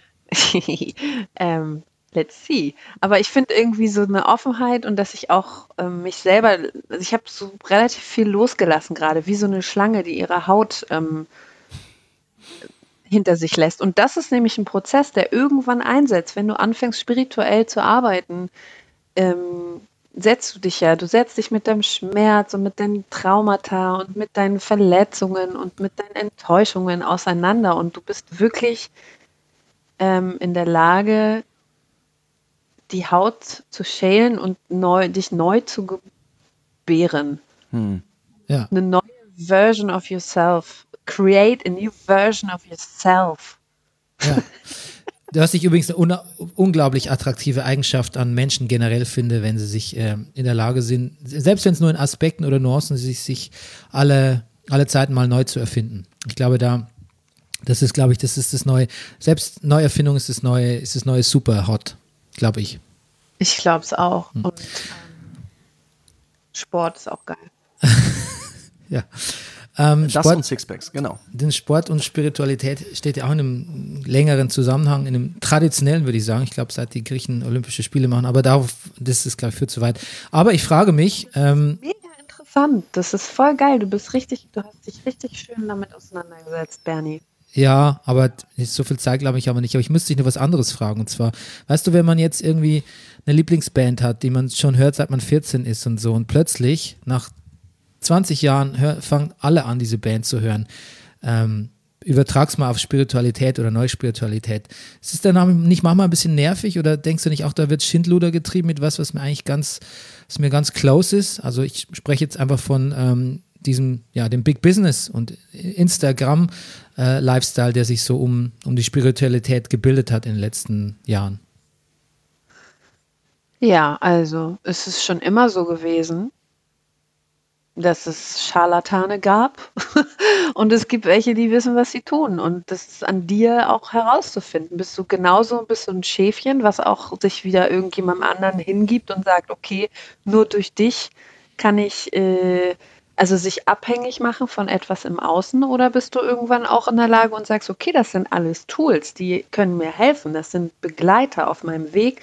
ähm, let's see. Aber ich finde irgendwie so eine Offenheit und dass ich auch ähm, mich selber, also ich habe so relativ viel losgelassen gerade, wie so eine Schlange, die ihre Haut ähm, hinter sich lässt. Und das ist nämlich ein Prozess, der irgendwann einsetzt, wenn du anfängst spirituell zu arbeiten. Ähm, setzt du dich ja, du setzt dich mit deinem Schmerz und mit deinen Traumata und mit deinen Verletzungen und mit deinen Enttäuschungen auseinander und du bist wirklich ähm, in der Lage, die Haut zu schälen und neu, dich neu zu gebären. Hm. Ja. Eine neue Version of yourself. Create a new version of yourself. Ja. Was ich übrigens eine un unglaublich attraktive Eigenschaft an Menschen generell finde, wenn sie sich ähm, in der Lage sind, selbst wenn es nur in Aspekten oder Nuancen sich, sich alle, alle Zeiten mal neu zu erfinden. Ich glaube, da, das ist, glaube ich, das ist das neue, selbst Neuerfindung ist das neue, ist das neue super hot, glaube ich. Ich glaube es auch. Und ähm, Sport ist auch geil. Ja. Ähm, Das Sport, und Sixpacks, genau. denn Sport und Spiritualität steht ja auch in einem längeren Zusammenhang, in einem traditionellen, würde ich sagen. Ich glaube, seit die Griechen Olympische Spiele machen, aber darauf, das ist, glaube ich, viel zu weit. Aber ich frage mich, ähm, Mega interessant. Das ist voll geil. Du bist richtig, du hast dich richtig schön damit auseinandergesetzt, Bernie. Ja, aber so viel Zeit glaube ich aber nicht. Aber ich müsste dich nur was anderes fragen. Und zwar, weißt du, wenn man jetzt irgendwie eine Lieblingsband hat, die man schon hört, seit man vierzehn ist und so, und plötzlich nach zwanzig Jahren hör, fangen alle an, diese Band zu hören. Ähm, übertrag's mal auf Spiritualität oder Neuspiritualität. Ist es dann nicht manchmal ein bisschen nervig oder denkst du nicht auch, da wird Schindluder getrieben mit was, was mir eigentlich ganz, was mir ganz close ist? Also ich spreche jetzt einfach von ähm, diesem, ja, dem Big Business und Instagram-Lifestyle, äh, der sich so um, um die Spiritualität gebildet hat in den letzten Jahren. Ja, also es ist schon immer so gewesen, dass es Scharlatane gab und es gibt welche, die wissen, was sie tun, und das ist an dir auch herauszufinden. Bist du genauso, bist du ein Schäfchen, was auch sich wieder irgendjemandem anderen hingibt und sagt, okay, nur durch dich kann ich äh, also sich abhängig machen von etwas im Außen, oder bist du irgendwann auch in der Lage und sagst, okay, das sind alles Tools, die können mir helfen, das sind Begleiter auf meinem Weg,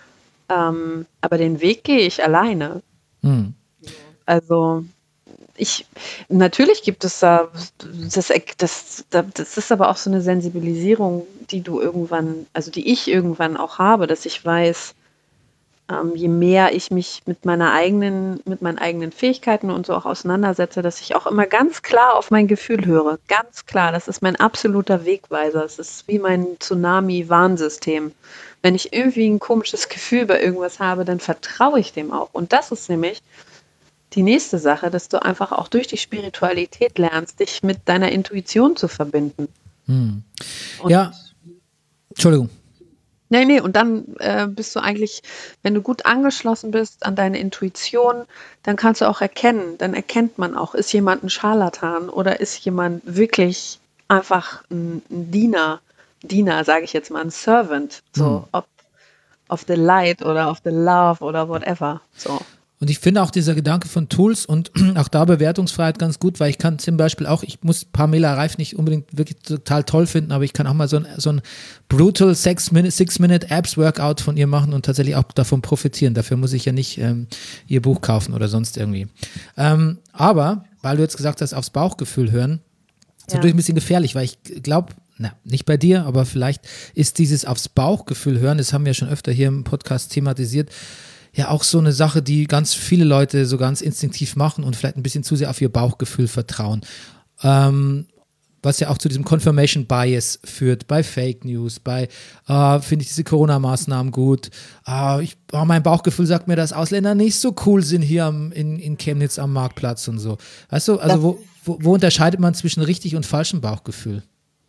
ähm, aber den Weg gehe ich alleine. Hm. Also ich, natürlich gibt es da, das, das, das ist aber auch so eine Sensibilisierung, die du irgendwann, also die ich irgendwann auch habe, dass ich weiß, ähm, je mehr ich mich mit meiner eigenen, mit meinen eigenen Fähigkeiten und so auch auseinandersetze, dass ich auch immer ganz klar auf mein Gefühl höre. Ganz klar, das ist mein absoluter Wegweiser. Es ist wie mein Tsunami-Warnsystem. Wenn ich irgendwie ein komisches Gefühl bei irgendwas habe, dann vertraue ich dem auch. Und das ist nämlich die nächste Sache, dass du einfach auch durch die Spiritualität lernst, dich mit deiner Intuition zu verbinden. Hm. Und Ja, Entschuldigung. Nee, nee, und dann äh, bist du eigentlich, wenn du gut angeschlossen bist an deine Intuition, dann kannst du auch erkennen, dann erkennt man auch, ist jemand ein Scharlatan oder ist jemand wirklich einfach ein, ein Diener, Diener, sage ich jetzt mal, ein Servant, so, Hm. ob of the light oder of the love oder whatever, so. Und ich finde auch dieser Gedanke von Tools und auch da Bewertungsfreiheit ganz gut, weil ich kann zum Beispiel auch, ich muss Pamela Reif nicht unbedingt wirklich total toll finden, aber ich kann auch mal so ein, so ein brutal Six-Minute-Abs-Workout von ihr machen und tatsächlich auch davon profitieren. Dafür muss ich ja nicht ähm, ihr Buch kaufen oder sonst irgendwie. Ähm, aber, weil du jetzt gesagt hast, aufs Bauchgefühl hören, ist Ja. natürlich ein bisschen gefährlich, weil ich glaube, na, nicht bei dir, aber vielleicht ist dieses aufs Bauchgefühl hören, das haben wir ja schon öfter hier im Podcast thematisiert, ja auch so eine Sache, die ganz viele Leute so ganz instinktiv machen und vielleicht ein bisschen zu sehr auf ihr Bauchgefühl vertrauen. Ähm, was ja auch zu diesem Confirmation Bias führt, bei Fake News, bei äh, finde ich diese Corona-Maßnahmen gut, äh, ich, oh, mein Bauchgefühl sagt mir, dass Ausländer nicht so cool sind hier am, in, in Chemnitz am Marktplatz und so. Weißt du, also wo, wo, wo unterscheidet man zwischen richtig und falschem Bauchgefühl?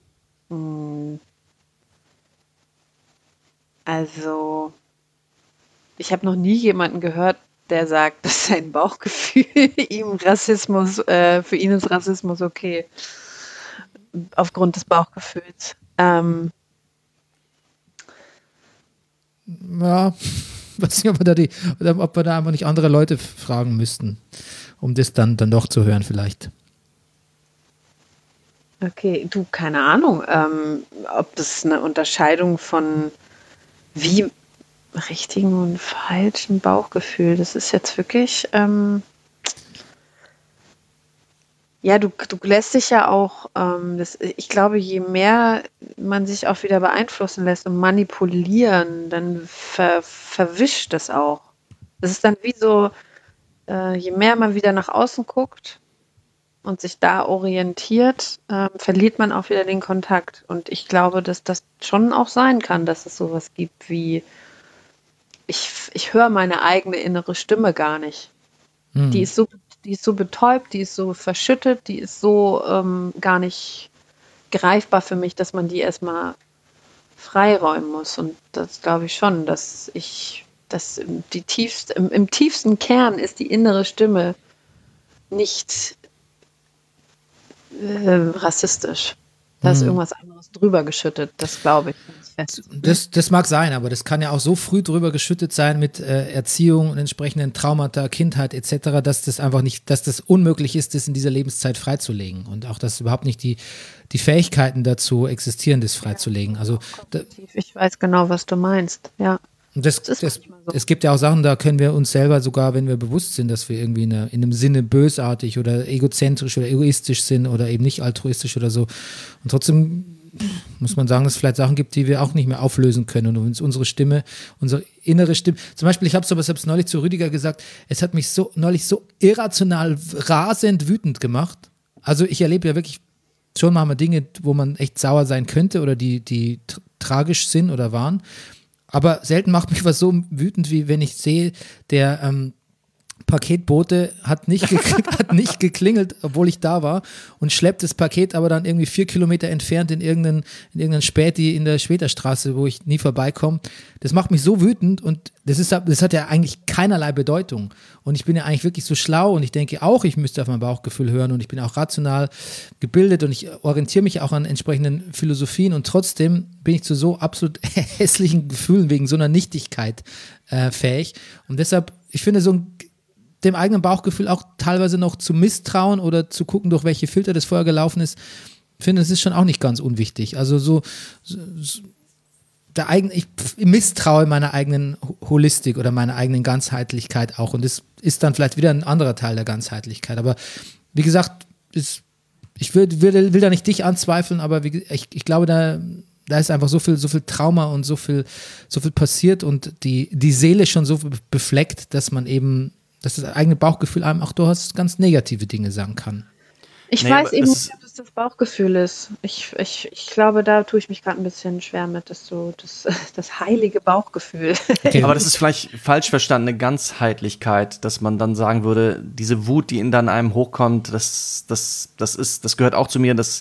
Also, ich habe noch nie jemanden gehört, der sagt, dass sein Bauchgefühl ihm Rassismus, äh, für ihn ist Rassismus okay, aufgrund des Bauchgefühls. Ähm, Ja, weiß nicht, ob wir da die, oder ob wir da einfach nicht andere Leute fragen müssten, um das dann, dann doch zu hören vielleicht. okay, du, keine Ahnung, ähm, ob das eine Unterscheidung von wie richtigen und falschen Bauchgefühl, das ist jetzt wirklich, ähm, ja, du, du lässt dich ja auch, ähm, das, ich glaube, je mehr man sich auch wieder beeinflussen lässt und manipulieren, dann ver, verwischt das auch. Das ist dann wie so, äh, je mehr man wieder nach außen guckt und sich da orientiert, ähm, verliert man auch wieder den Kontakt. Und ich glaube, dass das schon auch sein kann, dass es sowas gibt wie, ich, ich höre meine eigene innere Stimme gar nicht. Hm. Die ist so, die ist so betäubt, die ist so verschüttet, die ist so ähm, gar nicht greifbar für mich, dass man die erstmal freiräumen muss. Und das glaube ich schon, dass ich, dass die tiefst, im, im tiefsten Kern ist die innere Stimme nicht äh, rassistisch. Da ist Hm. irgendwas anderes drüber geschüttet, das glaube ich ganz fest. Das, das mag sein, aber das kann ja auch so früh drüber geschüttet sein mit äh, Erziehung und entsprechenden Traumata, Kindheit et cetera, dass das einfach nicht, dass das unmöglich ist, das in dieser Lebenszeit freizulegen und auch, dass überhaupt nicht die, die Fähigkeiten dazu existieren, das freizulegen. Also da, Ich weiß genau, was du meinst. Ja, das, das ist das, manchmal es gibt ja auch Sachen, da können wir uns selber sogar, wenn wir bewusst sind, dass wir irgendwie in, einer, in einem Sinne bösartig oder egozentrisch oder egoistisch sind oder eben nicht altruistisch oder so. Und trotzdem muss man sagen, dass es vielleicht Sachen gibt, die wir auch nicht mehr auflösen können. Und uns unsere Stimme, unsere innere Stimme, zum Beispiel, ich habe es aber selbst neulich zu Rüdiger gesagt, es hat mich so neulich so irrational, rasend wütend gemacht. Also ich erlebe ja wirklich schon manchmal Dinge, wo man echt sauer sein könnte oder die, die tr- tragisch sind oder waren. Aber selten macht mich was so wütend, wie wenn ich sehe, der ähm, Paketbote hat nicht, ge- hat nicht geklingelt, obwohl ich da war und schleppt das Paket aber dann irgendwie vier Kilometer entfernt in irgendeinen, in irgendeinen Späti in der Schwederstraße, wo ich nie vorbeikomme. Das macht mich so wütend und das, ist, das hat ja eigentlich keinerlei Bedeutung. Und ich bin ja eigentlich wirklich so schlau und ich denke auch, ich müsste auf mein Bauchgefühl hören und ich bin auch rational gebildet und ich orientiere mich auch an entsprechenden Philosophien und trotzdem bin ich zu so absolut hässlichen Gefühlen wegen so einer Nichtigkeit äh, fähig. Und deshalb, ich finde so ein dem eigenen Bauchgefühl auch teilweise noch zu misstrauen oder zu gucken, durch welche Filter das vorher gelaufen ist, finde, das ist schon auch nicht ganz unwichtig. Also so, so, so der eigene, ich misstraue meiner eigenen Holistik oder meiner eigenen Ganzheitlichkeit auch und das ist dann vielleicht wieder ein anderer Teil der Ganzheitlichkeit. Aber wie gesagt, ist, ich will, will, will da nicht dich anzweifeln, aber wie, ich, ich glaube, da Da ist einfach so viel, so viel Trauma und so viel, so viel passiert und die, die Seele schon so befleckt, dass man eben dass das eigene Bauchgefühl einem auch durchaus ganz negative Dinge sagen kann. Ich Naja, weiß aber eben das- nicht, ob es das Bauchgefühl ist. Ich, ich, ich glaube, da tue ich mich gerade ein bisschen schwer mit, dass so das, das heilige Bauchgefühl. Okay. Aber das ist vielleicht falsch verstandene Ganzheitlichkeit, dass man dann sagen würde, diese Wut, die in dann einem hochkommt, das, das, das, ist, das gehört auch zu mir, das,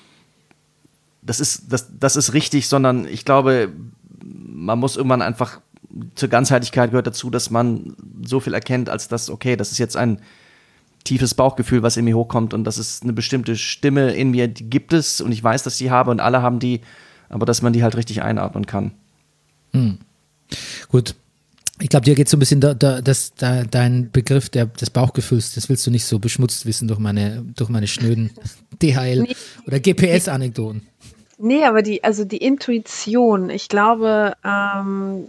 das, ist, das, das ist richtig, sondern ich glaube, man muss irgendwann einfach, zur Ganzheitlichkeit gehört dazu, dass man so viel erkennt, als dass, okay, das ist jetzt ein tiefes Bauchgefühl, was in mir hochkommt und das ist eine bestimmte Stimme in mir, die gibt es und ich weiß, dass ich die habe und alle haben die, aber dass man die halt richtig einatmen kann. Hm. Gut. Ich glaube, dir geht so ein bisschen da, da, das, da, dein Begriff der, des Bauchgefühls, das willst du nicht so beschmutzt wissen durch meine, durch meine schnöden D H L- Nee. oder G P S-Anekdoten. Nee, aber die, also die Intuition, ich glaube, ähm,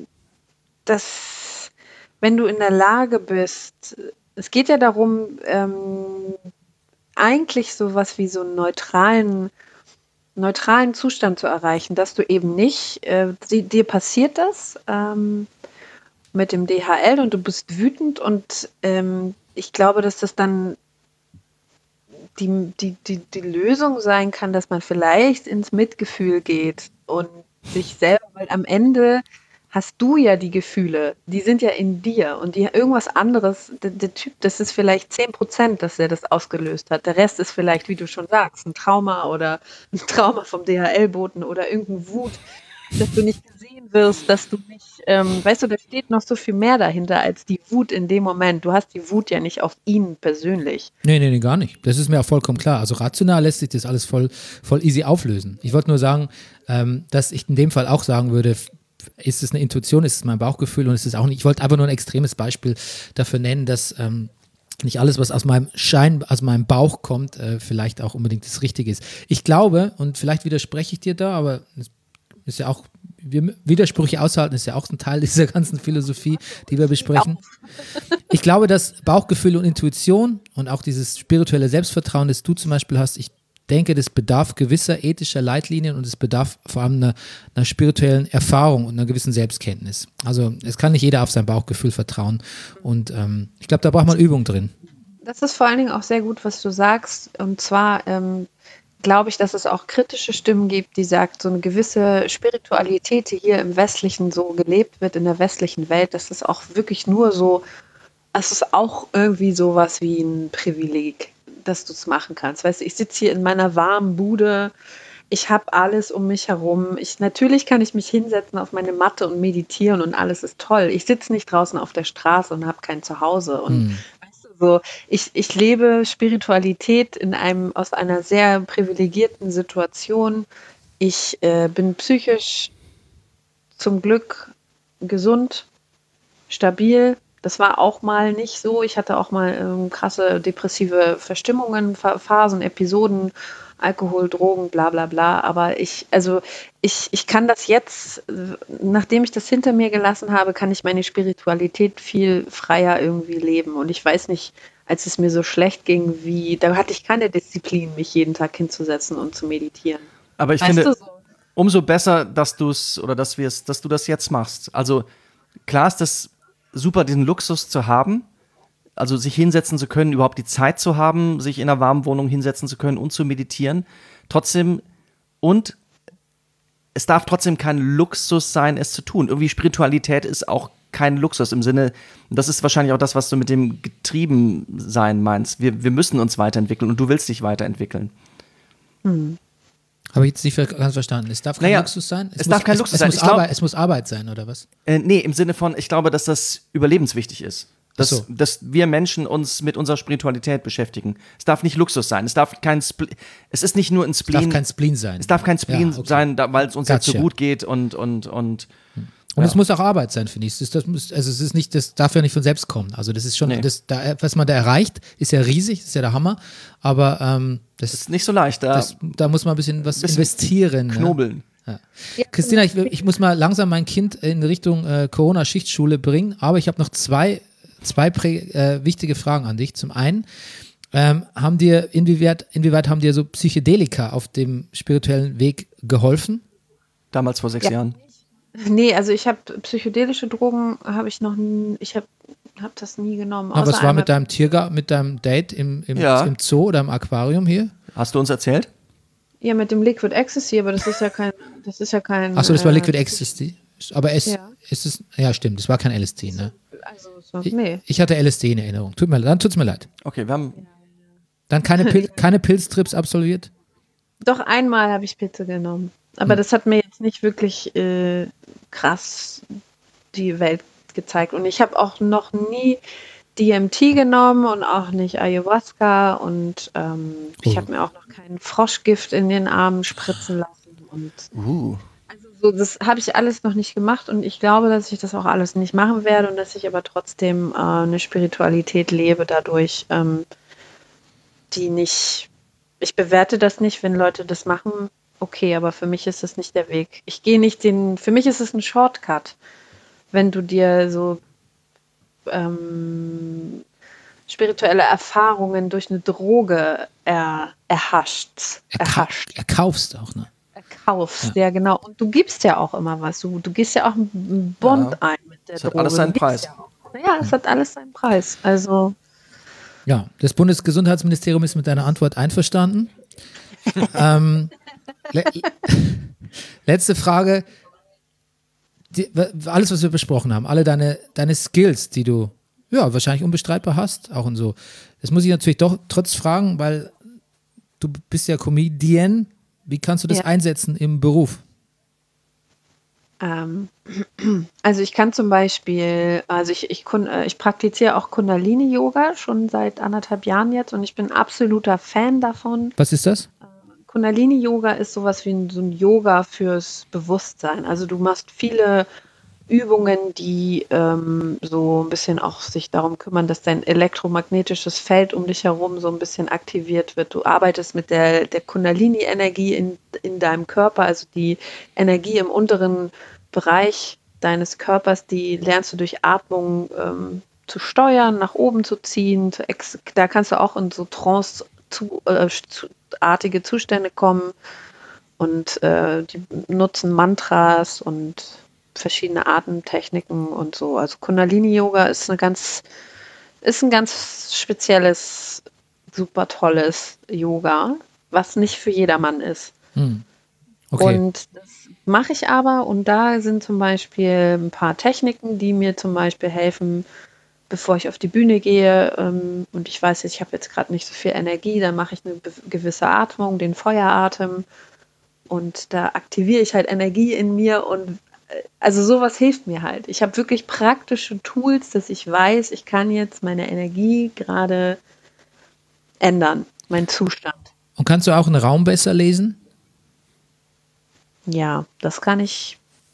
dass wenn du in der Lage bist, es geht ja darum, ähm, eigentlich sowas wie so einen neutralen, neutralen Zustand zu erreichen, dass du eben nicht, äh, die, dir passiert das ähm, mit dem D H L und du bist wütend und ähm, ich glaube, dass das dann die, die, die, die Lösung sein kann, dass man vielleicht ins Mitgefühl geht und sich selber, weil am Ende hast du ja die Gefühle, die sind ja in dir und die irgendwas anderes, der, der Typ, das ist vielleicht zehn Prozent, dass er das ausgelöst hat. Der Rest ist vielleicht, wie du schon sagst, ein Trauma oder ein Trauma vom D H L-Boten oder irgendeine Wut, dass du nicht gesehen wirst, dass du nicht, ähm, weißt du, da steht noch so viel mehr dahinter als die Wut in dem Moment. Du hast die Wut ja nicht auf ihn persönlich. Nee, nee, nee, gar nicht. Das ist mir auch vollkommen klar. Also rational lässt sich das alles voll, voll easy auflösen. Ich wollte nur sagen, ähm, dass ich in dem Fall auch sagen würde, f- ist es eine Intuition, ist es mein Bauchgefühl und ist es auch nicht, ich wollte einfach nur ein extremes Beispiel dafür nennen, dass ähm, nicht alles, was aus meinem Schein, aus meinem Bauch kommt, äh, vielleicht auch unbedingt das Richtige ist. Ich glaube, und vielleicht widerspreche ich dir da, aber es ist ja auch, wir, Widersprüche aushalten ist ja auch ein Teil dieser ganzen Philosophie, die wir besprechen. Ich glaube, dass Bauchgefühl und Intuition und auch dieses spirituelle Selbstvertrauen, das du zum Beispiel hast, ich denke, das bedarf gewisser ethischer Leitlinien und es bedarf vor allem einer, einer spirituellen Erfahrung und einer gewissen Selbstkenntnis. Also es kann nicht jeder auf sein Bauchgefühl vertrauen und ähm, ich glaube, da braucht man Übung drin. Das ist vor allen Dingen auch sehr gut, was du sagst. Und zwar ähm, glaube ich, dass es auch kritische Stimmen gibt, die sagt, so eine gewisse Spiritualität, die hier im Westlichen so gelebt wird, in der westlichen Welt, das ist auch wirklich nur so, es ist auch irgendwie sowas wie ein Privileg, dass du es machen kannst. Weißt du, ich sitze hier in meiner warmen Bude, ich habe alles um mich herum. Ich, natürlich kann ich mich hinsetzen auf meine Matte und meditieren und alles ist toll. Ich sitze nicht draußen auf der Straße und habe kein Zuhause. Und Hm. weißt du, so, ich, ich lebe Spiritualität in einem, aus einer sehr privilegierten Situation. Ich äh, bin psychisch zum Glück gesund, stabil. Das war auch mal nicht so. Ich hatte auch mal ähm, krasse depressive Verstimmungen, Pha- Phasen, Episoden, Alkohol, Drogen, bla bla bla. Aber ich, also ich, ich kann das jetzt, äh, nachdem ich das hinter mir gelassen habe, kann ich meine Spiritualität viel freier irgendwie leben. Und ich weiß nicht, als es mir so schlecht ging, wie, da hatte ich keine Disziplin, mich jeden Tag hinzusetzen und zu meditieren. Aber ich Weißt finde, du so? umso besser, dass du es oder dass wir es, dass du das jetzt machst. Also klar ist das super, diesen Luxus zu haben, also sich hinsetzen zu können, überhaupt die Zeit zu haben, sich in einer warmen Wohnung hinsetzen zu können und zu meditieren. Trotzdem, und es darf trotzdem kein Luxus sein, es zu tun. Irgendwie Spiritualität ist auch kein Luxus im Sinne, das ist wahrscheinlich auch das, was du mit dem Getriebensein meinst. Wir, wir müssen uns weiterentwickeln und du willst dich weiterentwickeln. Hm. Habe ich jetzt nicht ganz verstanden. Es darf kein Naja, Luxus sein? es darf kein es, Luxus es sein. Muss Ich glaub- Arbeit, es muss Arbeit sein, oder was? Äh, nee, im Sinne von, ich glaube, dass das überlebenswichtig ist. Dass, Ach so. dass wir Menschen uns mit unserer Spiritualität beschäftigen. Es darf nicht Luxus sein. Es darf kein Spl- Es ist nicht nur ein Es Spleen. darf kein Spleen sein. es darf kein Spleen Ja, okay. sein, da, weil es uns jetzt so Gotcha. gut geht und, und, und Und Ja. es muss auch Arbeit sein, finde ich. Es ist, das muss, also es ist nicht, das darf ja nicht von selbst kommen. Also das ist schon, Nee. das, da, was man da erreicht, ist ja riesig, ist ja der Hammer. Aber ähm, das, ist nicht so leicht. Da das, da muss man ein bisschen was Bisschen investieren. knobeln. Ja. Christina, ich, ich muss mal langsam mein Kind in Richtung äh, Corona-Schichtschule bringen, aber ich habe noch zwei, zwei prä, äh, wichtige Fragen an dich. Zum einen, ähm, haben dir, inwieweit, inwieweit haben dir so Psychedelika auf dem spirituellen Weg geholfen? Damals vor sechs Ja. Jahren. Nee, also ich habe psychedelische Drogen, habe ich noch, nie, ich habe hab das nie genommen. Aber außer was war einmal- mit deinem Tiergarten, mit deinem Date im, im, Ja. im Zoo oder im Aquarium hier? Hast du uns erzählt? Ja, mit dem Liquid Ecstasy, aber das ist ja kein, das ist ja kein. Achso, das war äh, Liquid Ecstasy. Aber es Ja. ist es, ja stimmt, das war kein L S D, ne? Also, so, Ich, nee. ich hatte L S D in Erinnerung. Tut mir, dann tut's mir leid. Okay, wir haben. Dann keine, Pil keine Pilztrips absolviert? Doch einmal habe ich Pilze genommen. Aber Hm. das hat mir jetzt nicht wirklich äh, krass die Welt gezeigt. Und ich habe auch noch nie D M T genommen und auch nicht Ayahuasca und ähm, ich Oh. habe mir auch noch kein Froschgift in den Armen spritzen lassen. Und Uh. also so, das habe ich alles noch nicht gemacht und ich glaube, dass ich das auch alles nicht machen werde und dass ich aber trotzdem äh, eine Spiritualität lebe dadurch, ähm, die nicht, ich bewerte das nicht, wenn Leute das machen, okay, aber für mich ist das nicht der Weg. Ich gehe nicht den, für mich ist es ein Shortcut, wenn du dir so ähm, spirituelle Erfahrungen durch eine Droge er, erhascht, Erka erhascht, erkaufst auch, ne? erkaufst, ja. Genau. Und du gibst ja auch immer was. Du, du gehst ja auch einen Bond Ja. ein mit der Es hat Droge. alles seinen Du gibst Preis. Ja, auch. Ja, es hat alles seinen Preis. Also Ja, das Bundesgesundheitsministerium ist mit deiner Antwort einverstanden. ähm, le letzte Frage. Die, alles, was wir besprochen haben, alle deine, deine Skills, die du ja wahrscheinlich unbestreitbar hast, auch und so. Das muss ich natürlich doch trotz fragen, weil du bist ja Comedian. Wie kannst du das Ja. einsetzen im Beruf? Ähm, also ich kann zum Beispiel, also ich, ich, kun- äh, ich praktiziere auch Kundalini-Yoga schon seit anderthalb Jahren jetzt und ich bin absoluter Fan davon. Was ist das? Kundalini-Yoga ist sowas wie ein, so ein Yoga fürs Bewusstsein. Also du machst viele Übungen, die ähm, so ein bisschen auch sich darum kümmern, dass dein elektromagnetisches Feld um dich herum so ein bisschen aktiviert wird. Du arbeitest mit der, der Kundalini-Energie in, in deinem Körper, also die Energie im unteren Bereich deines Körpers, die lernst du durch Atmung ähm, zu steuern, nach oben zu ziehen. Zu ex da kannst du auch in so Trance zu, äh, zu, artige Zustände kommen und äh, die nutzen Mantras und verschiedene Atemtechniken und so. Also Kundalini-Yoga ist eine ganz, ist ein ganz spezielles, super tolles Yoga, was nicht für jedermann ist. Hm. Okay. Und das mache ich aber und da sind zum Beispiel ein paar Techniken, die mir zum Beispiel helfen, bevor ich auf die Bühne gehe ähm, und ich weiß, ich habe jetzt gerade nicht so viel Energie, dann mache ich eine gewisse Atmung, den Feueratem und da aktiviere ich halt Energie in mir und äh, also sowas hilft mir halt. Ich habe wirklich praktische Tools, dass ich weiß, ich kann jetzt meine Energie gerade ändern, meinen Zustand. Und kannst du auch einen Raum besser lesen? Ja, das kann ich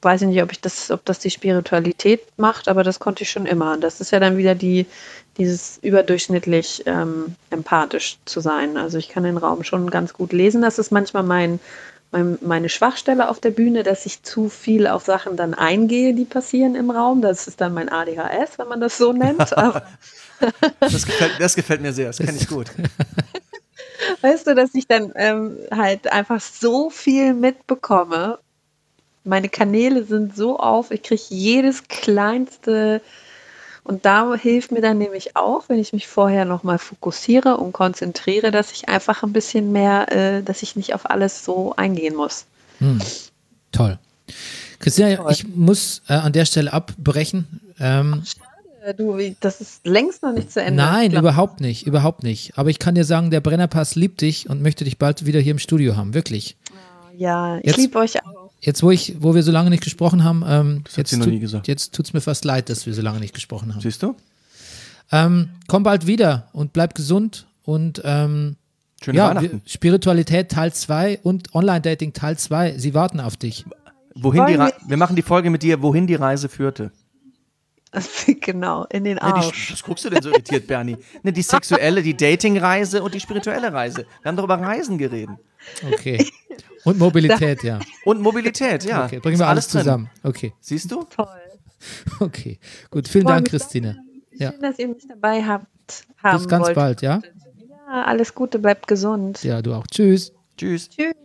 weiß ich nicht, ob ich das, ob das die Spiritualität macht, aber das konnte ich schon immer. Das ist ja dann wieder die, dieses überdurchschnittlich ähm, empathisch zu sein. Also ich kann den Raum schon ganz gut lesen. Das ist manchmal mein, mein, meine Schwachstelle auf der Bühne, dass ich zu viel auf Sachen dann eingehe, die passieren im Raum. Das ist dann mein A D H S, wenn man das so nennt. Aber das, gefällt, das gefällt mir sehr, das kenne ich gut. Weißt du, dass ich dann ähm, halt einfach so viel mitbekomme. Meine Kanäle sind so auf, ich kriege jedes kleinste und da hilft mir dann nämlich auch, wenn ich mich vorher nochmal fokussiere und konzentriere, dass ich einfach ein bisschen mehr, äh, dass ich nicht auf alles so eingehen muss. Hm. Toll. Christina, Toll. ich muss äh, an der Stelle abbrechen. Ähm, Du, das ist längst noch nicht zu Ende. Nein, überhaupt nicht, überhaupt nicht. Aber ich kann dir sagen, der Brennerpass liebt dich und möchte dich bald wieder hier im Studio haben, wirklich. Ja, ich Jetzt- liebe euch auch. Jetzt, wo ich, wo wir so lange nicht gesprochen haben, ähm, hat jetzt, sie noch tu- nie gesagt. jetzt tut es mir fast leid, dass wir so lange nicht gesprochen haben. Siehst du? Ähm, komm bald wieder und bleib gesund und ähm, Schöne ja, Weihnachten. wir, Spiritualität Teil zwei und Online-Dating Teil zwei, sie warten auf dich. Wohin die Wollen Re- wir machen die Folge mit dir, wohin die Reise führte. Genau, in den Nee, die, Arsch. was guckst du denn so irritiert, Bernie? Ne, die sexuelle, die Dating-Reise und die spirituelle Reise. Wir haben doch über Reisen geredet. Okay. Und Mobilität, ja. Und Mobilität, ja. Okay, bringen Ist wir alles drin. zusammen. Okay, Siehst du? Toll. okay. Gut, vielen Freue Dank, mich Christine. Ja. Schön, dass ihr mich dabei habt. Haben Bis ganz wollt. bald, ja? Ja, alles Gute, bleibt gesund. Ja, du auch. Tschüss. Tschüss. Tschüss.